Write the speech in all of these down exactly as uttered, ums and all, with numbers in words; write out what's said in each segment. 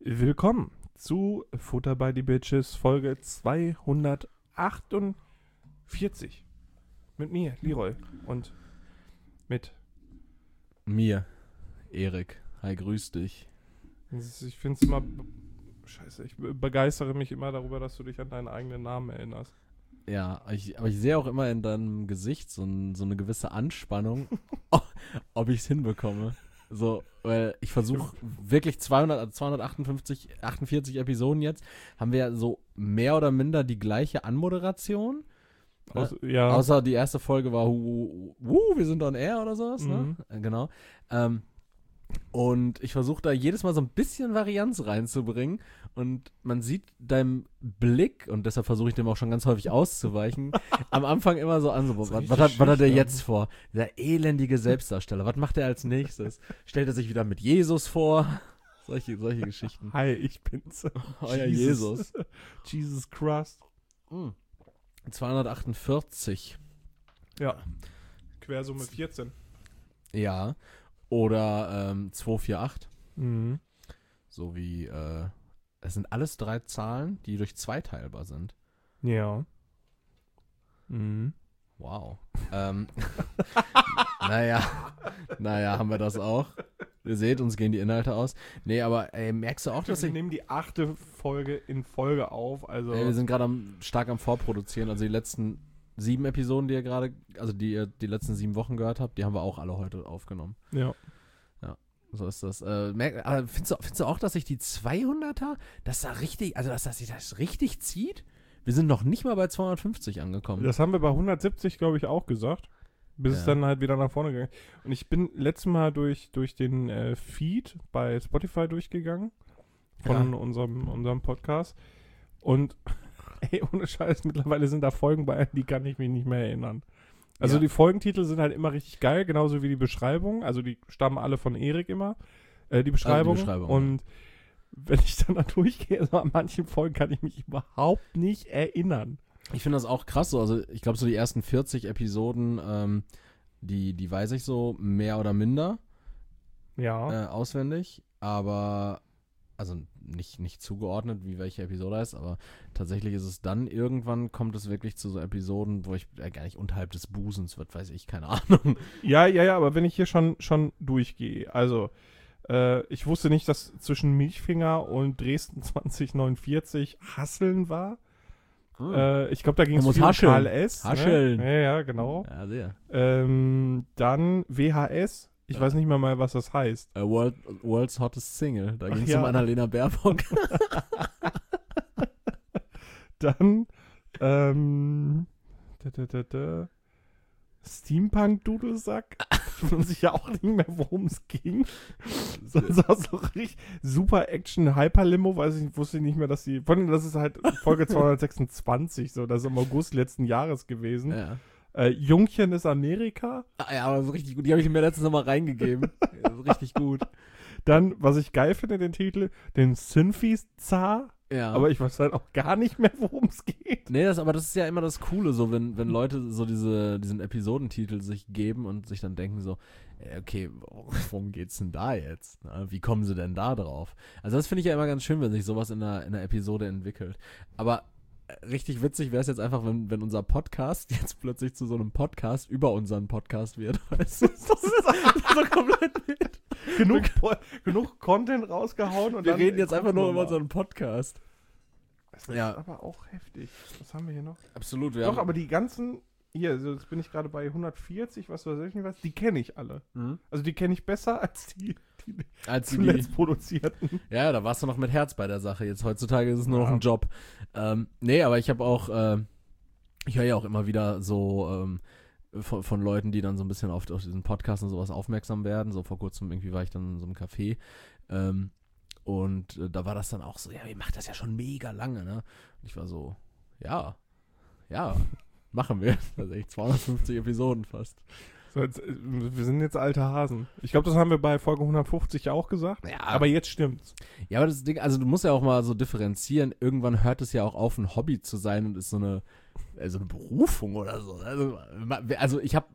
Willkommen zu Futter by the Bitches Folge zweihundertachtundvierzig. Mit mir, Leroy, und mit mir, Erik. Hi, grüß dich. Ich finde es immer... Scheiße, ich begeistere mich immer darüber, dass du dich an deinen eigenen Namen erinnerst. Ja, ich, aber ich sehe auch immer in deinem Gesicht so, ein, so eine gewisse Anspannung, ob ich es hinbekomme. So, weil ich versuche wirklich zweihundert, also zweihundertachtundfünfzig, achtundvierzig Episoden jetzt, haben wir ja so mehr oder minder die gleiche Anmoderation. Aus, ne? ja. Außer die erste Folge war Wuh, wir sind on air oder sowas, Mhm. ne? Genau. Ähm, und ich versuche da jedes Mal so ein bisschen Varianz reinzubringen und man sieht deinem Blick, und deshalb versuche ich dem auch schon ganz häufig auszuweichen, am Anfang immer so an, so, was, was, was, hat, was hat er jetzt vor? Der elendige Selbstdarsteller, was macht er als nächstes? Stellt er sich wieder mit Jesus vor? Solche, solche Geschichten. Hi, ich bin's. Euer Jesus. Jesus Christ. Mhm. zweihundertachtundvierzig. Ja. Quersumme vierzehn. Ja. Oder ähm, zweihundertachtzig. Mhm. So wie, äh, es sind alles drei Zahlen, die durch zwei teilbar sind. Ja. Mhm. Wow. ähm, naja, naja, haben wir das auch. Ihr seht, uns gehen die Inhalte aus. Nee, aber ey, merkst du auch, dass Wir ich... nehmen die achte Folge in Folge auf, also... Ey, wir sind gerade am, stark am Vorproduzieren. Also die letzten sieben Episoden, die ihr gerade, also die ihr die letzten sieben Wochen gehört habt, die haben wir auch alle heute aufgenommen. Ja. Ja, so ist das. Äh, merk, aber findest du, findest du auch, dass sich die zweihunderter, dass da richtig, also dass das sich das richtig zieht? Wir sind noch nicht mal bei zweihundertfünfzig angekommen. Das haben wir bei hundertsiebzig, glaube ich, auch gesagt. Bis Ja. es dann halt wieder nach vorne gegangen. Und ich bin letztes Mal durch, durch den äh, Feed bei Spotify durchgegangen. Von Ja. unserem, unserem Podcast. Und ey, ohne Scheiß, mittlerweile sind da Folgen bei, an die kann ich mich nicht mehr erinnern. Also Ja. die Folgentitel sind halt immer richtig geil, genauso wie die Beschreibung. Also die stammen alle von Erik immer. Äh, die Beschreibung. Beschreibung, Und wenn ich dann da durchgehe, also an manchen Folgen kann ich mich überhaupt nicht erinnern. Ich finde das auch krass so. Also ich glaube, so die ersten vierzig Episoden, ähm, die, die weiß ich so mehr oder minder Ja. äh, auswendig. Aber, also nicht, nicht zugeordnet, wie welche Episode heißt, aber tatsächlich ist es dann, irgendwann kommt es wirklich zu so Episoden, wo ich äh, gar nicht unterhalb des Busens wird, weiß ich, keine Ahnung. Ja, ja, ja, aber wenn ich hier schon, schon durchgehe, also äh, ich wusste nicht, dass zwischen Milchfinger und Dresden zwanzig neunundvierzig Hasseln war. Hm. Äh, ich glaube, da ging es muss viel um hascheln. Karl S. Hascheln. Ne? Ja, ja, genau. Ja, sehr. Ähm, dann W H S. Ich Ja. weiß nicht mehr mal, was das heißt. Uh, World, World's Hottest Single. Da Ach ging es ja. um Annalena Baerbock. Dann ähm, da, da, da, da, Steampunk-Dudelsack. Ich weiß ja auch nicht mehr, worum es ging. So, so, so richtig super Action-Hyper-Limo, weiß ich, wusste ich nicht mehr, dass die. Vor allem, das ist halt Folge zweihundertsechsundzwanzig, so, das ist im August letzten Jahres gewesen. Ja. Äh, Jungchen ist Amerika. Ah, ja, aber so richtig gut. Die habe ich mir letztens nochmal reingegeben. Ja, so richtig gut. Dann, was ich geil finde, den Titel, den Synthie-Zar. Ja. Aber ich weiß halt auch gar nicht mehr, worum es geht. Nee, das, aber das ist ja immer das Coole, so wenn, wenn Leute so diese, diesen Episodentitel sich geben und sich dann denken so, äh, okay, worum geht's denn da jetzt? Na, wie kommen sie denn da drauf? Also das finde ich ja immer ganz schön, wenn sich sowas in einer, in einer Episode entwickelt. Aber äh, richtig witzig wäre es jetzt einfach, wenn, wenn unser Podcast jetzt plötzlich zu so einem Podcast über unseren Podcast wird. Weißt du? Das ist so komplett wild. genug, genug Content rausgehauen. Und Wir dann reden jetzt einfach nur über so. unseren Podcast. Das ist Ja. aber auch heftig. Was haben wir hier noch? Absolut. Wir Doch, haben, aber die ganzen, hier, also jetzt bin ich gerade bei hundertvierzig, was weiß ich nicht was, die kenne ich alle. Mhm. Also die kenne ich besser als die, die als die, zuletzt produzierten. Ja, da warst du noch mit Herz bei der Sache. Jetzt heutzutage ist es nur Ja. noch ein Job. Ähm, nee, aber ich habe auch, äh, ich höre ja auch immer wieder so ähm, von, von Leuten, die dann so ein bisschen auf, auf diesen Podcast und sowas aufmerksam werden. So vor kurzem irgendwie war ich dann in so einem Café. Ähm, und äh, da war das dann auch so, ja, ihr macht das ja schon mega lange, ne? Und ich war so, ja, ja, machen wir. Also echt zweihundertfünfzig Episoden fast. So, jetzt, äh, wir sind jetzt alte Hasen. Ich glaube, das haben wir bei Folge hundertfünfzig auch gesagt. Ja, Aber jetzt stimmt's. Ja, aber das Ding, also du musst ja auch mal so differenzieren. Irgendwann hört es ja auch auf, ein Hobby zu sein und ist so eine, äh, so eine Berufung oder so. Also, also ich habe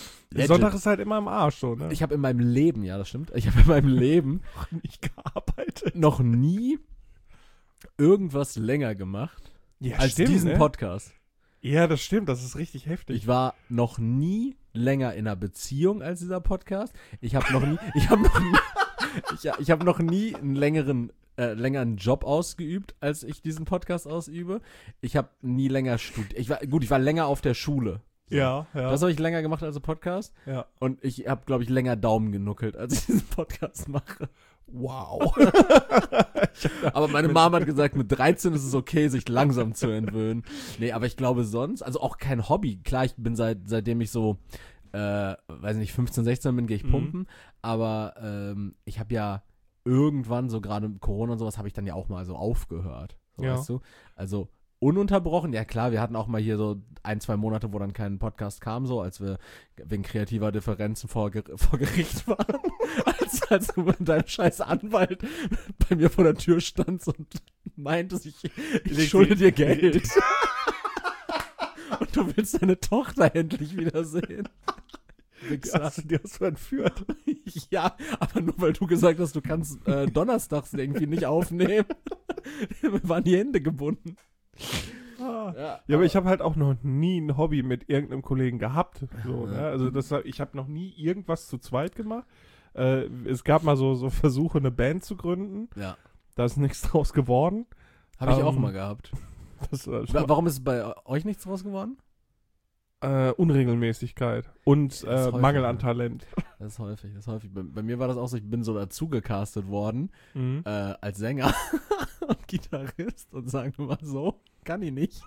Sonntag ist halt immer im Arsch, so, ne? Ich habe in meinem Leben, ja, das stimmt, ich habe in meinem Leben nicht gearbeitet. noch nie irgendwas länger gemacht Ja, als stimmt, diesen ne? Podcast. Ja, das stimmt, das ist richtig heftig. Ich war noch nie länger in einer Beziehung als dieser Podcast. Ich habe noch nie, ich habe noch nie, ich, ich habe noch nie einen längeren, äh, längeren Job ausgeübt, als ich diesen Podcast ausübe. Ich habe nie länger studiert. Ich war, gut, ich war länger auf der Schule. So. Ja, ja. Das habe ich länger gemacht als ein Podcast. ja. Und ich habe, glaube ich, länger Daumen genuckelt, als ich diesen Podcast mache. Wow. Aber meine Mama hat gesagt, mit dreizehn ist es okay, sich langsam zu entwöhnen. Nee, aber ich glaube sonst, also auch kein Hobby. Klar, ich bin seit, seitdem ich so, äh, weiß nicht, fünfzehn, sechzehn bin, gehe ich Mhm. pumpen. Aber ähm, ich habe ja irgendwann, so gerade mit Corona und sowas, habe ich dann ja auch mal so aufgehört. So, Ja. weißt du? Also ununterbrochen, ja klar, wir hatten auch mal hier so ein, zwei Monate, wo dann kein Podcast kam, so als wir wegen kreativer Differenzen vor, Ger- vor Gericht waren. als, als du mit deinem scheiß Anwalt bei mir vor der Tür standst und meintest, ich, ich schulde dir Geld. Und du willst deine Tochter endlich wiedersehen. Die Wichser. hast, du- die hast du entführt. Ja, aber nur weil du gesagt hast, du kannst äh, donnerstags irgendwie nicht aufnehmen. Mir waren die Hände gebunden. Ah. Ja, Ja, aber ich habe halt auch noch nie ein Hobby mit irgendeinem Kollegen gehabt. So, Ja. ne? Also das, ich habe noch nie irgendwas zu zweit gemacht. Äh, es gab mal so, so Versuche, eine Band zu gründen. Ja, Da ist nichts draus geworden. habe ich auch Ähm, mal gehabt. Das war Wa- Warum ist bei euch nichts draus geworden? äh, Unregelmäßigkeit und Das ist äh, häufig, Mangel ne? an Talent. Das ist häufig, das ist häufig. Bei, bei mir war das auch so, ich bin so dazu gecastet worden, Mhm. äh, als Sänger und Gitarrist und sagen wir mal so, kann ich nicht.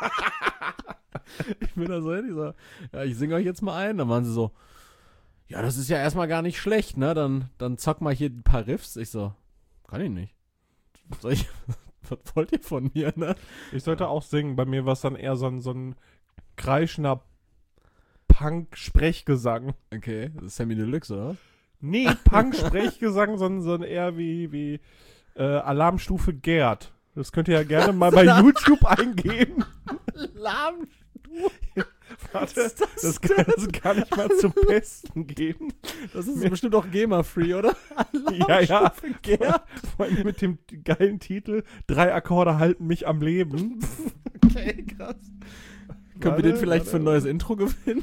Ich bin da so hin, ich so, ja, ich singe euch jetzt mal ein. Dann waren sie so, ja, das ist ja erstmal gar nicht schlecht, ne? Dann, dann zock mal hier ein paar Riffs. Ich so, kann ich nicht. Soll ich, was wollt ihr von mir, ne? Ich sollte auch singen. Bei mir war es dann eher so ein, so ein kreischender Punk-Sprechgesang. Okay, das ist Sammy Deluxe, oder? Nee, Punk-Sprechgesang, sondern, sondern eher wie, wie äh, Alarmstufe Gerd. Das könnt ihr ja gerne mal bei YouTube eingeben. Lahm. Warte, das, kann, das kann ich mal zum Besten geben. Das ist bestimmt auch GEMA-free, oder? Ja, ja. Gerd. Vor allem mit dem geilen Titel Drei Akkorde halten mich am Leben. Okay, krass. Können wir den vielleicht für ein neues Intro gewinnen?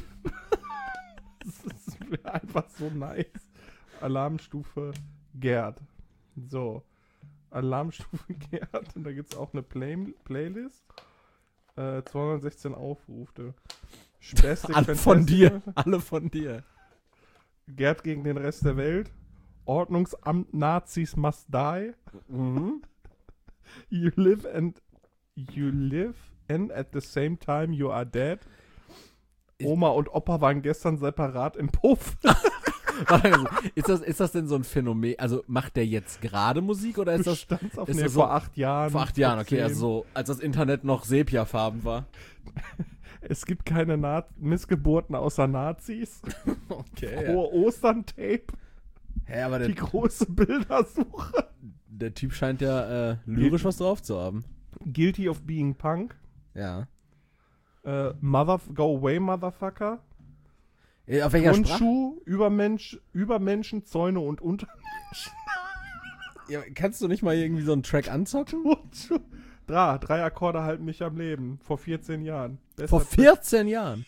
Das wäre einfach so nice. Alarmstufe Gerd. So. Alarmstufe Gerd. Und da gibt es auch eine Play Playlist. Äh, zweihundertsechzehn Aufrufe. Spastic Alle von dir. Fantastic. Alle von dir. Gerd gegen den Rest der Welt. Ordnungsamt Nazis must die. Mhm. You live and you live and at the same time you are dead. Oma und Opa waren gestern separat im Puff. Also, ist, das, ist das denn so ein Phänomen? Also macht der jetzt gerade Musik oder ist Du das standst auf ist nee, das vor so- acht Jahren. vor acht Jahren? Okay, zehn. also so, als das Internet noch Sepiafarben war. Es gibt keine Na Missgeburten außer Nazis. Okay. Frohe Ostern-Tape. Hä, aber Die der, große Bildersuche. der Typ scheint ja äh, lyrisch was drauf zu haben. Guilty of being punk. Ja. Äh, Mother Go away, Motherfucker. Äh, Auf welcher Sprache? Grundschuh, Übermensch, Übermenschen, Zäune und Unter... Ja, kannst du nicht mal irgendwie so einen Track anzocken? Grundschuh. Drei, drei Akkorde halten mich am Leben. Vor vierzehn Jahren. Bester Vor Track. vierzehn Jahren.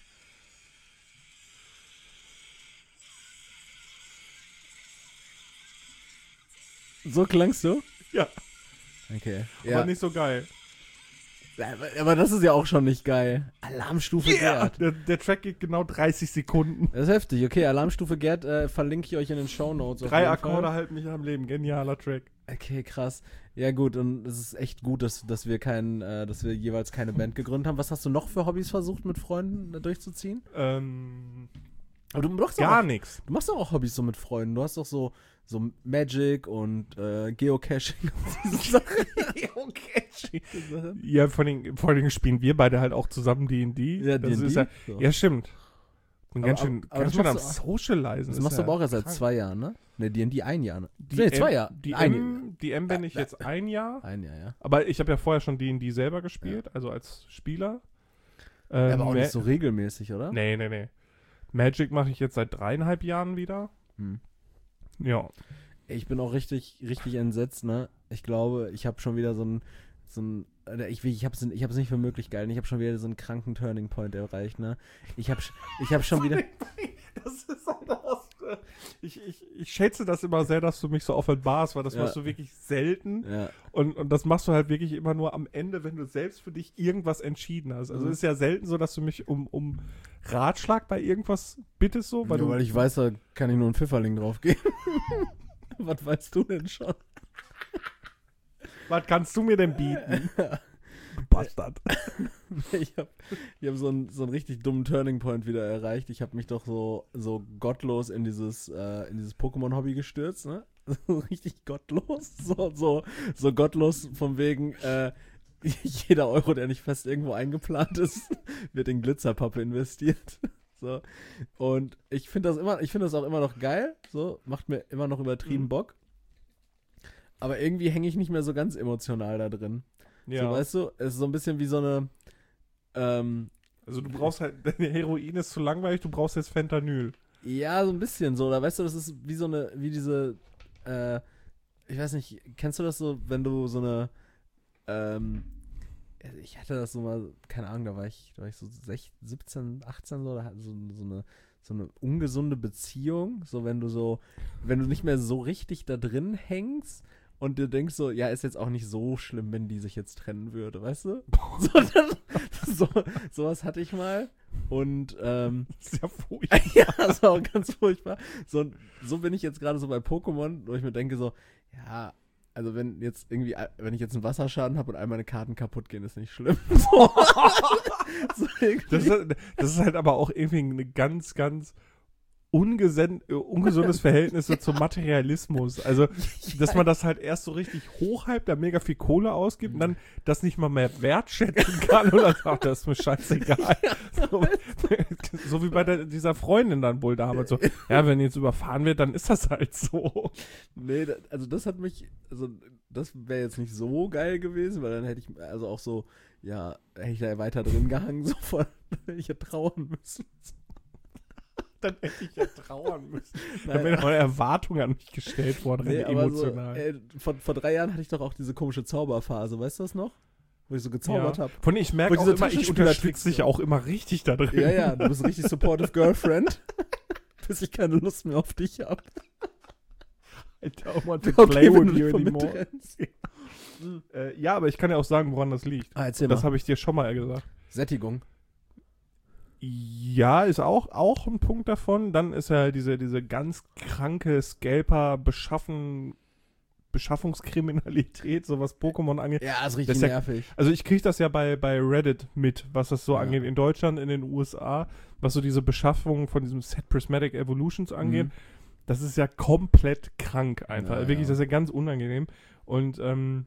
So klangst du? Ja, Okay. aber Ja. nicht so geil. Aber, aber das ist ja auch schon nicht geil. Alarmstufe Gerd. Der, der Track geht genau dreißig Sekunden. Das ist heftig. Okay, Alarmstufe Gerd äh, verlinke ich euch in den Shownotes. auf Drei jeden Akkorde Fall. halten mich am Leben. Genialer Track. Okay, krass. Ja gut, und es ist echt gut, dass, dass wir kein, äh, dass wir jeweils keine Band gegründet haben. Was hast du noch für Hobbys versucht, mit Freunden äh, durchzuziehen? Ähm, Aber du machst gar auch, nichts. du machst doch auch Hobbys so mit Freunden. Du hast doch so, so Magic und äh, Geocaching und diese Sachen. Geocaching. Ja, vor allem, vor allem spielen wir beide halt auch zusammen D und D. Ja, das D und D. ist ja, So. ja, stimmt. Und Aber- ganz schön, aber ganz das schön am machst Socializen. Das ist machst du ja aber auch erst seit krank. zwei Jahren, ne? Ne, D und D ein Jahr. Ne? Die nee, zwei M- Jahre. Die ein, M, die M bin ich Äh, jetzt ein Jahr. ein Jahr, ja. Aber ich habe ja vorher schon D und D selber gespielt, also als Spieler. Ähm, Ja, aber auch Ma- nicht so regelmäßig, oder? Nee, nee, nee. Magic mache ich jetzt seit dreieinhalb Jahren wieder. Hm. Ja. Ich bin auch richtig, richtig entsetzt, ne? Ich glaube, ich habe schon wieder so ein, so ein, ich, ich habe es ich hab's nicht für möglich gehalten. Ich habe schon wieder so einen kranken Turning Point erreicht, ne? Ich habe ich hab schon wieder... Das ist halt das. Ich, ich, ich schätze das immer sehr, dass du mich so offenbarst, weil das Ja. machst du wirklich selten. Ja, Und, und das machst du halt wirklich immer nur am Ende, wenn du selbst für dich irgendwas entschieden hast. Also Mhm. es ist ja selten so, dass du mich um, um Ratschlag bei irgendwas bittest, so, weil weil, du. weil ich weiß, da kann ich nur einen Pfifferling drauf geben. Was weißt du denn schon? Was kannst du mir denn bieten? Du Bastard. Ich habe ich hab so, einen, so einen richtig dummen Turning Point wieder erreicht. Ich habe mich doch so, so gottlos in dieses, äh, in dieses Pokémon-Hobby gestürzt, ne? So richtig gottlos. So, so, so gottlos von wegen, äh, jeder Euro, der nicht fest irgendwo eingeplant ist, wird in Glitzerpappe investiert. So. Und ich finde das immer, ich finde das auch immer noch geil. So, macht mir immer noch übertrieben Mhm. Bock. Aber irgendwie hänge ich nicht mehr so ganz emotional da drin. Ja. So, weißt du, es ist so ein bisschen wie so eine, ähm, Also du brauchst halt, deine Heroin ist zu langweilig, du brauchst jetzt Fentanyl. ja, so ein bisschen so, da weißt du, das ist wie so eine, wie diese, äh, ich weiß nicht, kennst du das so, wenn du so eine, ähm, ich hatte das so mal, keine Ahnung, da war ich, da war ich so sechzehn, siebzehn, achtzehn so, da hatte so, so eine, so eine ungesunde Beziehung, so wenn du so, wenn du nicht mehr so richtig da drin hängst und du denkst so, ja, ist jetzt auch nicht so schlimm, wenn die sich jetzt trennen würde, weißt du? So, das, so, sowas hatte ich mal und, ähm, Das ist ja furchtbar. ja, das war auch ganz furchtbar. So, so bin ich jetzt gerade so bei Pokémon, wo ich mir denke so, ja, also wenn jetzt irgendwie, wenn ich jetzt einen Wasserschaden habe und all meine Karten kaputt gehen, ist nicht schlimm. So. So irgendwie. Das ist, das ist halt aber auch irgendwie ein ganz, ganz ungesen, äh, ungesundes Verhältnis so zum Materialismus. Also, dass man das halt erst so richtig hochhypt, da mega viel Kohle ausgibt und dann das nicht mal mehr wertschätzen kann oder sagt, das ist mir scheißegal. So, so wie bei der, dieser Freundin dann wohl damals so, ja, wenn jetzt überfahren wird, dann ist das halt so. Nee, da, also das hat mich, also das wäre jetzt nicht so geil gewesen, weil dann hätte ich, also auch so, ja, hätte ich da weiter drin gehangen, so voll, ich hätte trauern müssen. Dann hätte ich ja trauern müssen. Da Nein, wäre eine Erwartung an mich gestellt worden, nee, rein aber so, emotional. ey, vor, vor drei Jahren hatte ich doch auch diese komische Zauberphase, weißt du das noch? Wo ich so gezaubert Ja. habe. Von ich Wo merke auch diese immer, ich Taschenspieler-Tricks unterstütze dich so. auch immer richtig da drin. Ja, ja, du bist ein richtig supportive Girlfriend, bis ich keine Lust mehr auf dich habe. I don't want to Okay, play wenn with du dich you von mir anymore. trennst. Äh, ja, aber ich kann ja auch sagen, woran das liegt. Ah, erzähl Das mal. habe ich dir schon mal gesagt. Sättigung. Ja, ist auch, auch ein Punkt davon. Dann ist ja diese, diese ganz kranke Scalper-Beschaffen, Beschaffungskriminalität, so was Pokémon angeht. Ja, ist richtig Das ist ja- nervig. Also ich kriege das ja bei, bei Reddit mit, was das so Ja. angeht in Deutschland, in den U S A, was so diese Beschaffung von diesem Set Prismatic Evolutions angeht. Mhm. Das ist ja komplett krank einfach. Ja, Wirklich, ja. das ist ja ganz unangenehm. Und ähm,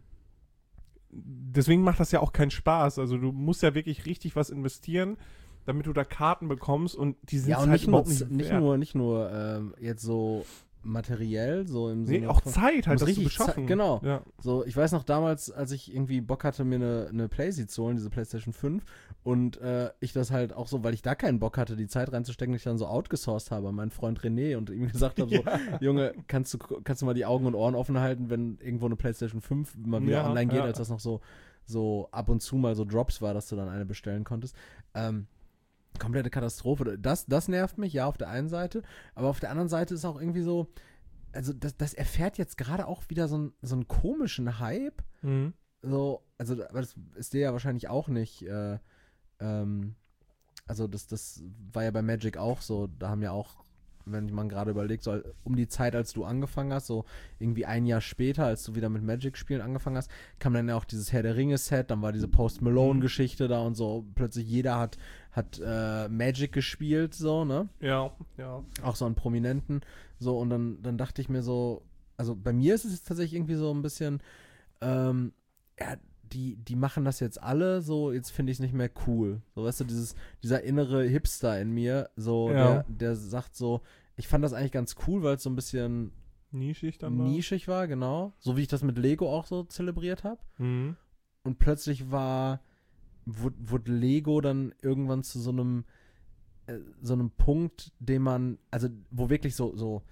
deswegen macht das ja auch keinen Spaß. Also du musst ja wirklich richtig was investieren, damit du da Karten bekommst und die sind Ja, und halt nicht nur, überhaupt nicht, nicht wert. nur, nicht nur ähm, jetzt so materiell, so im Nee, Sinne auch von- Zeit halt, muss das zu richtig beschaffen. Zeit- genau. Ja. So, ich weiß noch damals, als ich irgendwie Bock hatte, mir eine, eine Playsee zu holen, diese PlayStation fünf, und äh, ich das halt auch so, weil ich da keinen Bock hatte, die Zeit reinzustecken, ich dann so outgesourced habe an meinen Freund René und ihm gesagt habe, so, Junge, kannst du, kannst du mal die Augen und Ohren offen halten, wenn irgendwo eine PlayStation fünf mal wieder Ja, online geht, ja. als das noch so, so ab und zu mal so Drops war, dass du dann eine bestellen konntest. Ähm, komplette Katastrophe. Das, das nervt mich, ja, auf der einen Seite, aber auf der anderen Seite ist auch irgendwie so, also das, das erfährt jetzt gerade auch wieder so, ein, so einen komischen Hype. Mhm. So, also, aber das ist dir ja wahrscheinlich auch nicht, äh, ähm, also das, das war ja bei Magic auch so, da haben ja auch, wenn man gerade überlegt, so um die Zeit, als du angefangen hast, so irgendwie ein Jahr später, als du wieder mit Magic-Spielen angefangen hast, kam dann ja auch dieses Herr der Ringe-Set, dann war diese Post-Malone-Geschichte da und so, plötzlich jeder hat, hat äh, Magic gespielt, so, ne? Ja, ja. Auch so an Prominenten, so, und dann, dann dachte ich mir so, also bei mir ist es jetzt tatsächlich irgendwie so ein bisschen, ähm, ja, die, die machen das jetzt alle, so, jetzt finde ich es nicht mehr cool. So, weißt du, dieses, dieser innere Hipster in mir, so, Ja. der, der sagt so, ich fand das eigentlich ganz cool, weil es so ein bisschen Nischig dann war. nischig war, genau. So wie ich das mit Lego auch so zelebriert habe. Mhm. Und plötzlich war, wurde, wurde Lego dann irgendwann zu so einem, äh, so einem Punkt, den man, also wo wirklich so, so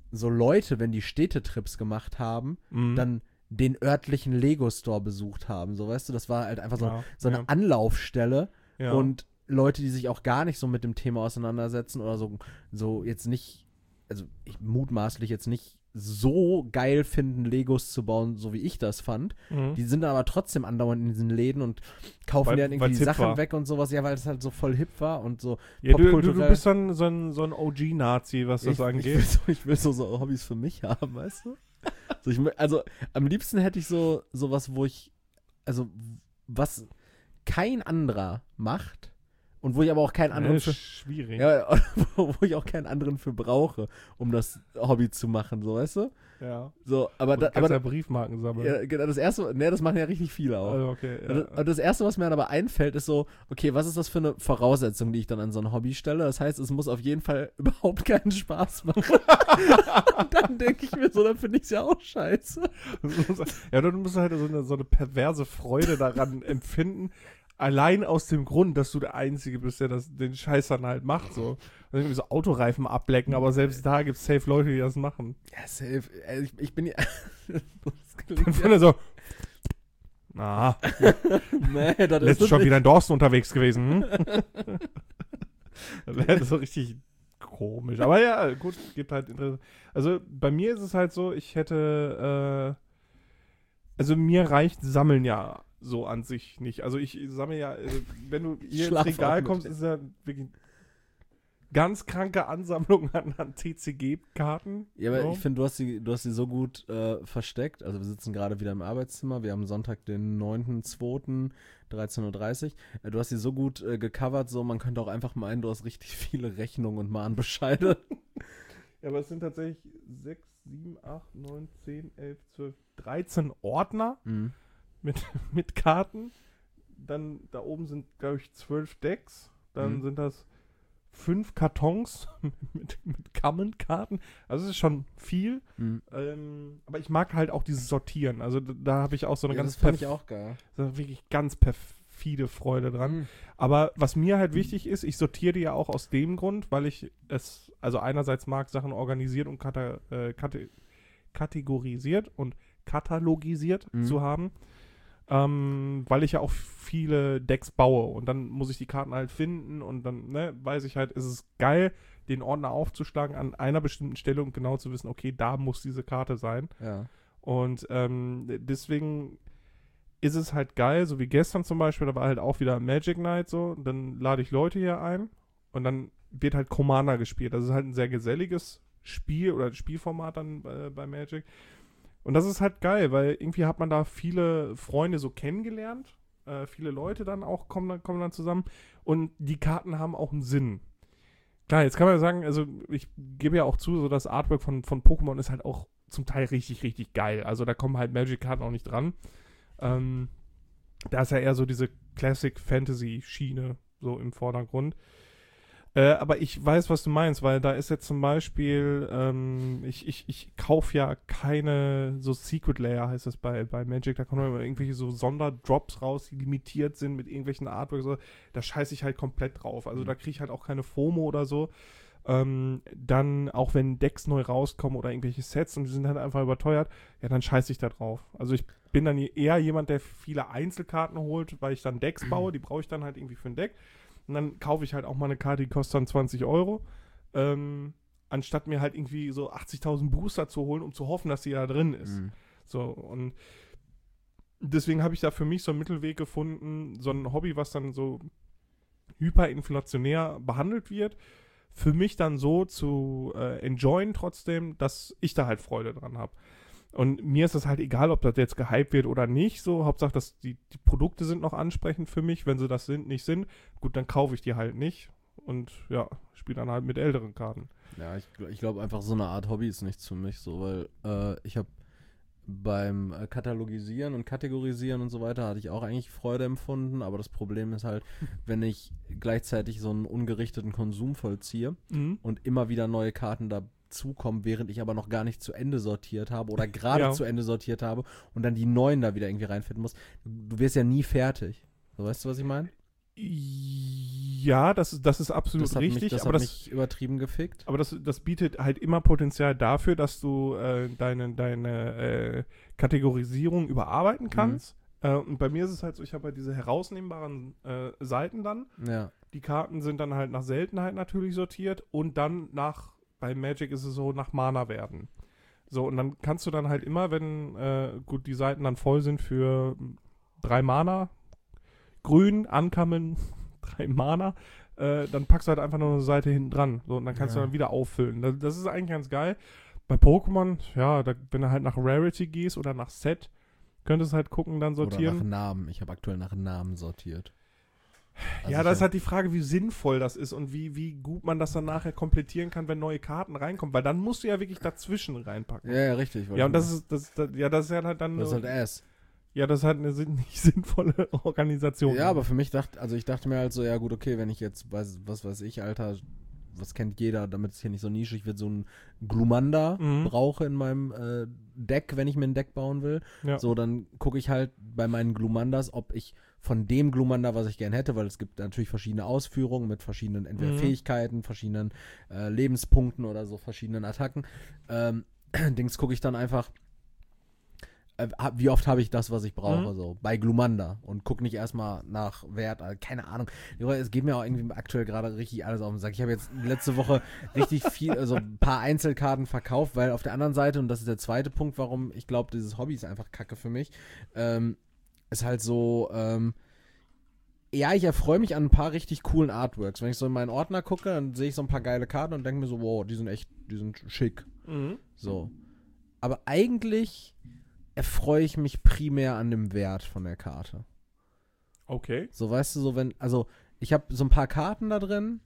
so Leute, wenn die Städtetrips gemacht haben, Mhm. dann den örtlichen Lego-Store besucht haben. So, weißt du, das war halt einfach so, Ja, so eine ja. Anlaufstelle Ja. und Leute, die sich auch gar nicht so mit dem Thema auseinandersetzen oder so, so jetzt nicht, also ich mutmaßlich jetzt nicht so geil finden, Legos zu bauen, so wie ich das fand. Mhm. Die sind aber trotzdem andauernd in diesen Läden und kaufen Weil- dir dann irgendwie weil's die hip Sachen war. weg und sowas, ja, weil es halt so voll hip war und so Ja, du, du, du popkulturell. bist dann so ein, so ein O G-Nazi, was das ich, ich, angeht. will so, ich will so, so Hobbys für mich haben, weißt du? So, ich, mö- also am liebsten hätte ich so sowas, wo ich, also was kein anderer macht und wo ich aber auch keinen anderen Ja, für, schwierig. ja, wo, wo ich auch keinen anderen für brauche, um das Hobby zu machen, so, weißt du? Ja. So, aber, Und da, kannst aber ja Briefmarken sammeln. ja, genau, das erste, ne, das machen ja richtig viele auch. Also okay, ja. Und das, und das Erste, was mir dann aber einfällt, ist so, okay, was ist das für eine Voraussetzung, die ich dann an so ein Hobby stelle? Das heißt, es muss auf jeden Fall überhaupt keinen Spaß machen. Und dann denke ich mir so, dann finde ich es ja auch scheiße. Ja, du musst halt so eine, so eine perverse Freude daran empfinden, allein aus dem Grund, dass du der Einzige bist, der das, den Scheiß dann halt macht, so. Und irgendwie so Autoreifen ablecken, aber selbst da gibt es safe Leute, die das machen. Ja, safe. Also ich, ich bin ja. das Dann klingt finde ich so, na, ja, nee, das ist letztens es schon nicht. wieder in Dorsten unterwegs gewesen, hm? Das wäre so richtig komisch. Aber ja, gut, gibt halt Interesse. Also bei mir ist es halt so, ich hätte, äh, also mir reicht Sammeln ja so an sich nicht. Also ich sammle ja, also wenn du hier Schlaf ins auch Regal mit. kommst, ist ja wirklich ganz kranke Ansammlung an, an T C G-Karten. Ja, aber so. ich finde, du hast sie, du hast sie so gut äh, versteckt. Also wir sitzen gerade wieder im Arbeitszimmer. Wir haben Sonntag, den neunten zweiten dreizehn Uhr dreißig. Äh, du hast sie so gut äh, gecovert, so man könnte auch einfach meinen, du hast richtig viele Rechnungen und Mahnbescheide. Ja, aber es sind tatsächlich sechs, sieben, acht, neun, zehn, elf, zwölf, dreizehn Ordner Mhm. mit, mit Karten. Dann da oben sind, glaube ich, zwölf Decks. Dann Mhm. sind das fünf Kartons mit, mit Common-Karten. Also es ist schon viel. Mhm. Ähm, aber ich mag halt auch dieses Sortieren. Also da, da habe ich auch so eine Ja, ganz das fand perf- ich auch geil. so wirklich ganz perfide Freude dran. Mhm. Aber was mir halt wichtig ist, ich sortiere die ja auch aus dem Grund, weil ich es, also einerseits mag, Sachen organisiert und kata, äh, kate, kategorisiert und katalogisiert Mhm. zu haben, ähm, weil ich ja auch viele Decks baue und dann muss ich die Karten halt finden und dann ne, weiß ich halt, ist es geil, den Ordner aufzuschlagen an einer bestimmten Stelle und genau zu wissen, okay, da muss diese Karte sein. Ja. Und ähm, deswegen ist es halt geil, so wie gestern zum Beispiel, da war halt auch wieder Magic Night so, und dann lade ich Leute hier ein und dann wird halt Commander gespielt. Das ist halt ein sehr geselliges Spiel oder Spielformat dann äh, bei Magic. Und das ist halt geil, weil irgendwie hat man da viele Freunde so kennengelernt, äh, viele Leute dann auch kommen dann, kommen dann zusammen und die Karten haben auch einen Sinn. Klar, jetzt kann man ja sagen, also ich gebe ja auch zu, so das Artwork von, von Pokémon ist halt auch zum Teil richtig, richtig geil. Also da kommen halt Magic-Karten auch nicht dran. Ähm, da ist ja eher so diese Classic-Fantasy-Schiene so im Vordergrund. Äh, aber ich weiß, was du meinst, weil da ist jetzt zum Beispiel, ähm, ich, ich, ich kaufe ja keine, so Secret Layer heißt das bei, bei Magic, da kommen immer irgendwelche so Sonderdrops raus, die limitiert sind mit irgendwelchen Artworks, so. Da scheiße ich halt komplett drauf. Also Mhm. da kriege ich halt auch keine FOMO oder so. Ähm, dann, auch wenn Decks neu rauskommen oder irgendwelche Sets und die sind halt einfach überteuert, ja, dann scheiße ich da drauf. Also ich bin dann eher jemand, der viele Einzelkarten holt, weil ich dann Decks baue, die brauche ich dann halt irgendwie für ein Deck. Und dann kaufe ich halt auch mal eine Karte, die kostet dann zwanzig Euro. Ähm, anstatt mir halt irgendwie so achtzigtausend Booster zu holen, um zu hoffen, dass die da drin ist. Mhm. So, und deswegen habe ich da für mich so einen Mittelweg gefunden, so ein Hobby, was dann so hyperinflationär behandelt wird, für mich dann so zu äh, enjoyen trotzdem, dass ich da halt Freude dran habe. Und mir ist es halt egal, ob das jetzt gehypt wird oder nicht, so, Hauptsache, dass die, die Produkte sind noch ansprechend für mich, wenn sie das sind, nicht sind, gut, dann kaufe ich die halt nicht und ja, spiele dann halt mit älteren Karten. Ja, ich, gl- ich glaube einfach, so eine Art Hobby ist nichts für mich, so, weil äh, ich habe beim äh, Katalogisieren und Kategorisieren und so weiter hatte ich auch eigentlich Freude empfunden, aber das Problem ist halt, wenn ich gleichzeitig so einen ungerichteten Konsum vollziehe Mhm. und immer wieder neue Karten dazukommen, während ich aber noch gar nicht zu Ende sortiert habe oder gerade Ja. zu Ende sortiert habe und dann die neuen da wieder irgendwie reinfinden muss. Du, du wirst ja nie fertig. So, weißt du, was ich meine? Ja, das, ist- das ist absolut Das hat richtig, mich, das aber, hat das, mich übertrieben gefickt. aber das, das bietet halt immer Potenzial dafür, dass du äh, deine, deine äh, Kategorisierung überarbeiten kannst. Äh, und bei mir ist es halt so, ich habe halt diese herausnehmbaren äh, Seiten dann. Ja. Die Karten sind dann halt nach Seltenheit natürlich sortiert und dann nach, bei Magic ist es so, nach Mana werden. So, und dann kannst du dann halt immer, wenn, äh, gut, die Seiten dann voll sind für drei Mana, grün, ankommen, drei Mana, äh, dann packst du halt einfach nur eine Seite hinten dran. So, und dann kannst Ja. du dann wieder auffüllen. Das, das ist eigentlich ganz geil. Bei Pokémon, ja, da, wenn du halt nach Rarity gehst oder nach Set, könntest du halt gucken, dann sortieren. Oder nach Namen. Ich habe aktuell nach Namen sortiert. Also ja, ich das ist hab- halt die Frage, wie sinnvoll das ist und wie, wie gut man das dann nachher komplettieren kann, wenn neue Karten reinkommen, weil dann musst du ja wirklich dazwischen reinpacken. Ja, ja, richtig. Ja, und das ist, das, das, ja, das ist ja halt dann, Das ist nur- halt ass. ja, das ist halt eine sin- nicht sinnvolle Organisation. Ja, aber für mich dachte, also ich dachte mir halt so, ja gut, okay, wenn ich jetzt, weiß, was weiß ich, Alter, was kennt jeder, damit es hier nicht so nischig wird, so ein Glumanda Mhm. brauche in meinem äh, Deck, wenn ich mir ein Deck bauen will. Ja. So, dann gucke ich halt bei meinen Glumandas, ob ich von dem Glumanda, was ich gern hätte, weil es gibt natürlich verschiedene Ausführungen mit verschiedenen entweder Mhm. Fähigkeiten, verschiedenen äh, Lebenspunkten oder so verschiedenen Attacken. Ähm, Dings gucke ich dann einfach, äh, hab- wie oft habe ich das, was ich brauche, Mhm. so bei Glumanda und guck nicht erstmal nach Wert, also keine Ahnung. Es geht mir auch irgendwie aktuell gerade richtig alles auf den Sack. Ich habe jetzt letzte Woche richtig viel, also ein paar Einzelkarten verkauft, weil auf der anderen Seite, und das ist der zweite Punkt, warum ich glaube, dieses Hobby ist einfach kacke für mich, ähm, ist halt so, ähm, ja, ich erfreue mich an ein paar richtig coolen Artworks. Wenn ich so in meinen Ordner gucke, dann sehe ich so ein paar geile Karten und denke mir so, wow, die sind echt, die sind schick. Mhm. So. Aber eigentlich erfreue ich mich primär an dem Wert von der Karte. Okay. So, weißt du, so wenn, also ich habe so ein paar Karten da drin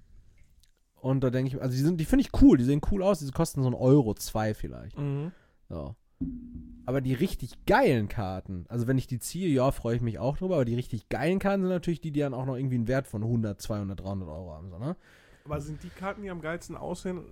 und da denke ich, also die sind, die finde ich cool, die sehen cool aus, die kosten so einen Euro, zwei vielleicht. Mhm. So. Aber die richtig geilen Karten, also wenn ich die ziehe, ja, freue ich mich auch drüber, aber die richtig geilen Karten sind natürlich die, die dann auch noch irgendwie einen Wert von hundert, zweihundert, dreihundert Euro haben, so, ne? Aber sind die Karten, die am geilsten aussehen?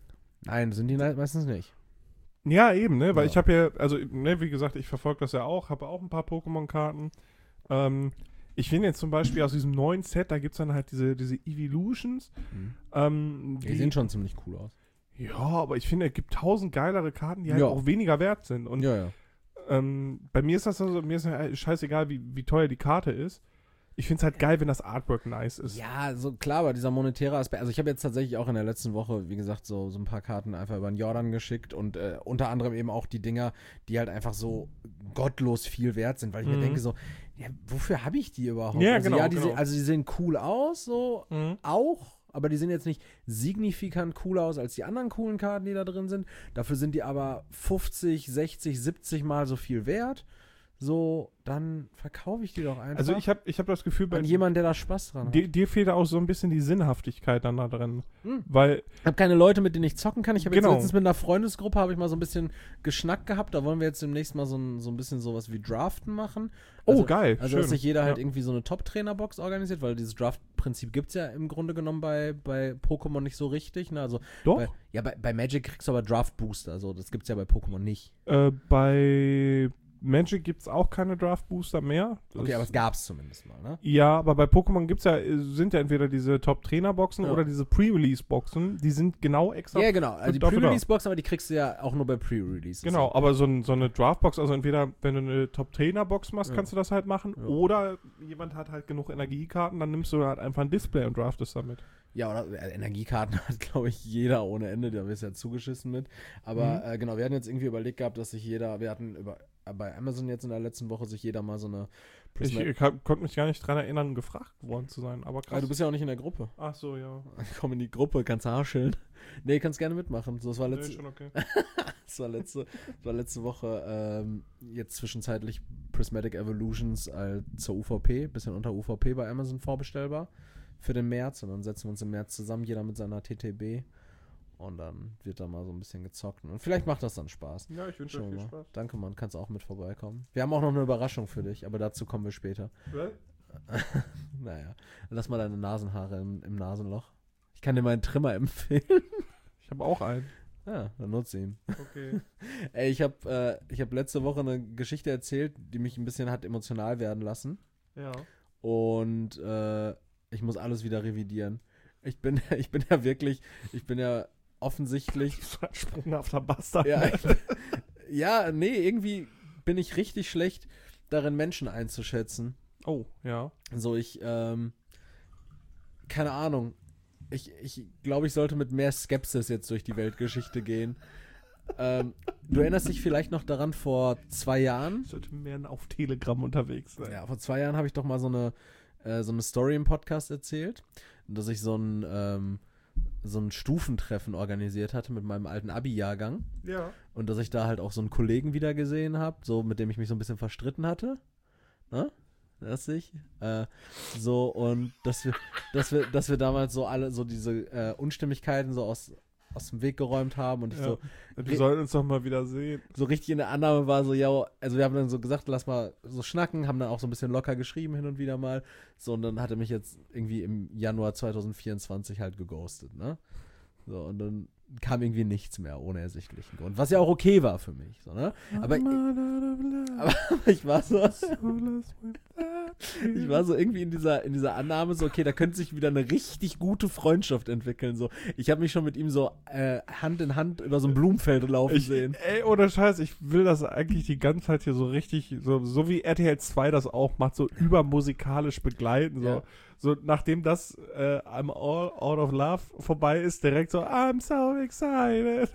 Nein, sind die me- meistens nicht. Ja, eben, ne? Weil Ja. ich habe ja, also, ne, wie gesagt, ich verfolge das ja auch, habe auch ein paar Pokémon-Karten. Ähm, ich finde jetzt zum Beispiel aus diesem neuen Set, da gibt es dann halt diese, diese Evolutions. Mhm. Ähm, Die sehen schon ziemlich cool aus. Ja, aber ich finde, es gibt tausend geilere Karten, die halt Ja. auch weniger wert sind. Und Ja, ja. ähm, bei mir ist das so, mir ist ja scheißegal, wie, wie teuer die Karte ist. Ich finde es halt geil, wenn das Artwork nice ist. Ja, so klar, aber dieser monetäre Aspekt, also ich habe jetzt tatsächlich auch in der letzten Woche, wie gesagt, so, so ein paar Karten einfach über den Jordan geschickt und äh, unter anderem eben auch die Dinger, die halt einfach so gottlos viel wert sind, weil ich Mhm. mir denke so, ja, wofür habe ich die überhaupt? Ja, also, genau, ja, die genau. se- also die sehen cool aus, so Mhm. auch, aber die sehen jetzt nicht signifikant cooler aus als die anderen coolen Karten, die da drin sind. Dafür sind die aber fünfzig, sechzig, siebzig Mal so viel wert. So, dann verkaufe ich die doch einfach Also ich habe ich hab das Gefühl, bei an jemanden, der da Spaß dran hat. dir, dir fehlt auch so ein bisschen die Sinnhaftigkeit dann da drin. Hm. Weil, Ich habe keine Leute, mit denen ich zocken kann. Ich habe Genau. jetzt letztens mit einer Freundesgruppe habe ich mal so ein bisschen geschnackt gehabt. Da wollen wir jetzt demnächst mal so ein, so ein bisschen sowas wie Draften machen. oh Also, geil, Also, schön. dass sich jeder halt Ja. irgendwie so eine Top-Trainer-Box organisiert, weil dieses Draft-Prinzip gibt es ja im Grunde genommen bei, bei Pokémon nicht so richtig. Ne? Also Doch, bei, ja, bei, bei Magic kriegst du aber Draft-Booster. Also das gibt es ja bei Pokémon nicht. äh, bei Magic gibt es auch keine Draft-Booster mehr. Das Okay, aber es gab es zumindest mal, ne? Ja, aber bei Pokémon gibt's ja, äh, sind ja entweder diese Top-Trainer-Boxen Ja. oder diese Pre-Release-Boxen. Die sind genau extra. Ja, genau. Also die dafür da. Pre-Release-Box, aber die kriegst du ja auch nur bei Pre-Release. Genau, aber so, ein, so eine Draft-Box, also entweder, wenn du eine Top-Trainer-Box machst, Ja. kannst du das halt machen. Ja. Oder jemand hat halt genug Energiekarten, dann nimmst du halt einfach ein Display und draftest damit. Ja, oder äh, Energiekarten hat, glaube ich, jeder ohne Ende, da wirst du ja zugeschissen mit. Aber Mhm. äh, genau, wir hatten jetzt irgendwie überlegt gehabt, dass sich jeder, wir hatten über, äh, bei Amazon jetzt in der letzten Woche sich jeder mal so eine Ich, Prisma- ich hab, konnte mich gar nicht dran erinnern, gefragt worden zu sein, aber Ah, krass. du bist ja auch nicht in der Gruppe. Ach so, ja. Komm in die Gruppe, kannst hascheln. Nee, kannst gerne mitmachen. So, das war Nee, letzte, schon okay. das war letzte, das war letzte Woche ähm, jetzt zwischenzeitlich Prismatic Evolutions als zur U V P, bisschen unter U V P bei Amazon vorbestellbar für den März. Und dann setzen wir uns im März zusammen, jeder mit seiner T T B. Und dann wird da mal so ein bisschen gezockt. Und vielleicht macht das dann Spaß. Ja, ich wünsche euch Schauen wir viel mal. Spaß. Danke, Mann. Kannst auch mit vorbeikommen. Wir haben auch noch eine Überraschung für dich, aber dazu kommen wir später. Naja, lass mal deine Nasenhaare im, im Nasenloch. Ich kann dir meinen Trimmer empfehlen. Ich habe auch einen. Ja, dann nutze ihn. Okay. Ey, ich habe äh, ich hab letzte Woche eine Geschichte erzählt, die mich ein bisschen hat emotional werden lassen. Ja. Und äh, ich muss alles wieder revidieren. Ich bin, ich bin ja wirklich, ich bin ja offensichtlich. So ein sprunghafter Bastard. Ja, ne? ich, ja, nee, irgendwie bin ich richtig schlecht darin, Menschen einzuschätzen. Oh, ja. So, ich, ähm, keine Ahnung. Ich, ich glaube, ich sollte mit mehr Skepsis jetzt durch die Weltgeschichte gehen. ähm, du erinnerst dich vielleicht noch daran, vor zwei Jahren. Ich sollte mehr auf Telegram unterwegs sein. Ja, vor zwei Jahren habe ich doch mal so eine, äh, so eine Story im Podcast erzählt, dass ich so ein, ähm, so ein Stufentreffen organisiert hatte mit meinem alten Abi-Jahrgang. Ja. Und dass ich da halt auch so einen Kollegen wieder gesehen habe, so mit dem ich mich so ein bisschen verstritten hatte. Ne? Das ich. Äh, so, und dass wir, dass wir, dass wir damals so alle so diese äh, Unstimmigkeiten so aus, aus dem Weg geräumt haben und ich Ja. so, Wir sollten uns doch mal wieder sehen. so richtig in der Annahme war, so, ja, also wir haben dann so gesagt, lass mal so schnacken, haben dann auch so ein bisschen locker geschrieben hin und wieder mal. So, und dann hat er mich jetzt irgendwie im Januar zwanzig vierundzwanzig halt geghostet, ne? So, und dann kam irgendwie nichts mehr ohne ersichtlichen Grund. Was ja auch okay war für mich, so, ne? Aber, ich, aber ich war so, ich war so irgendwie in dieser, in dieser Annahme so, okay, da könnte sich wieder eine richtig gute Freundschaft entwickeln, so. Ich habe mich schon mit ihm so äh, Hand in Hand über so ein Blumenfeld laufen Ich, sehen. ey, ohne Scheiß, ich will das eigentlich die ganze Zeit hier so richtig, so, so wie R T L zwei das auch macht, so übermusikalisch begleiten, so. Ja. So, nachdem das äh, I'm all out of love vorbei ist, direkt so, I'm so excited.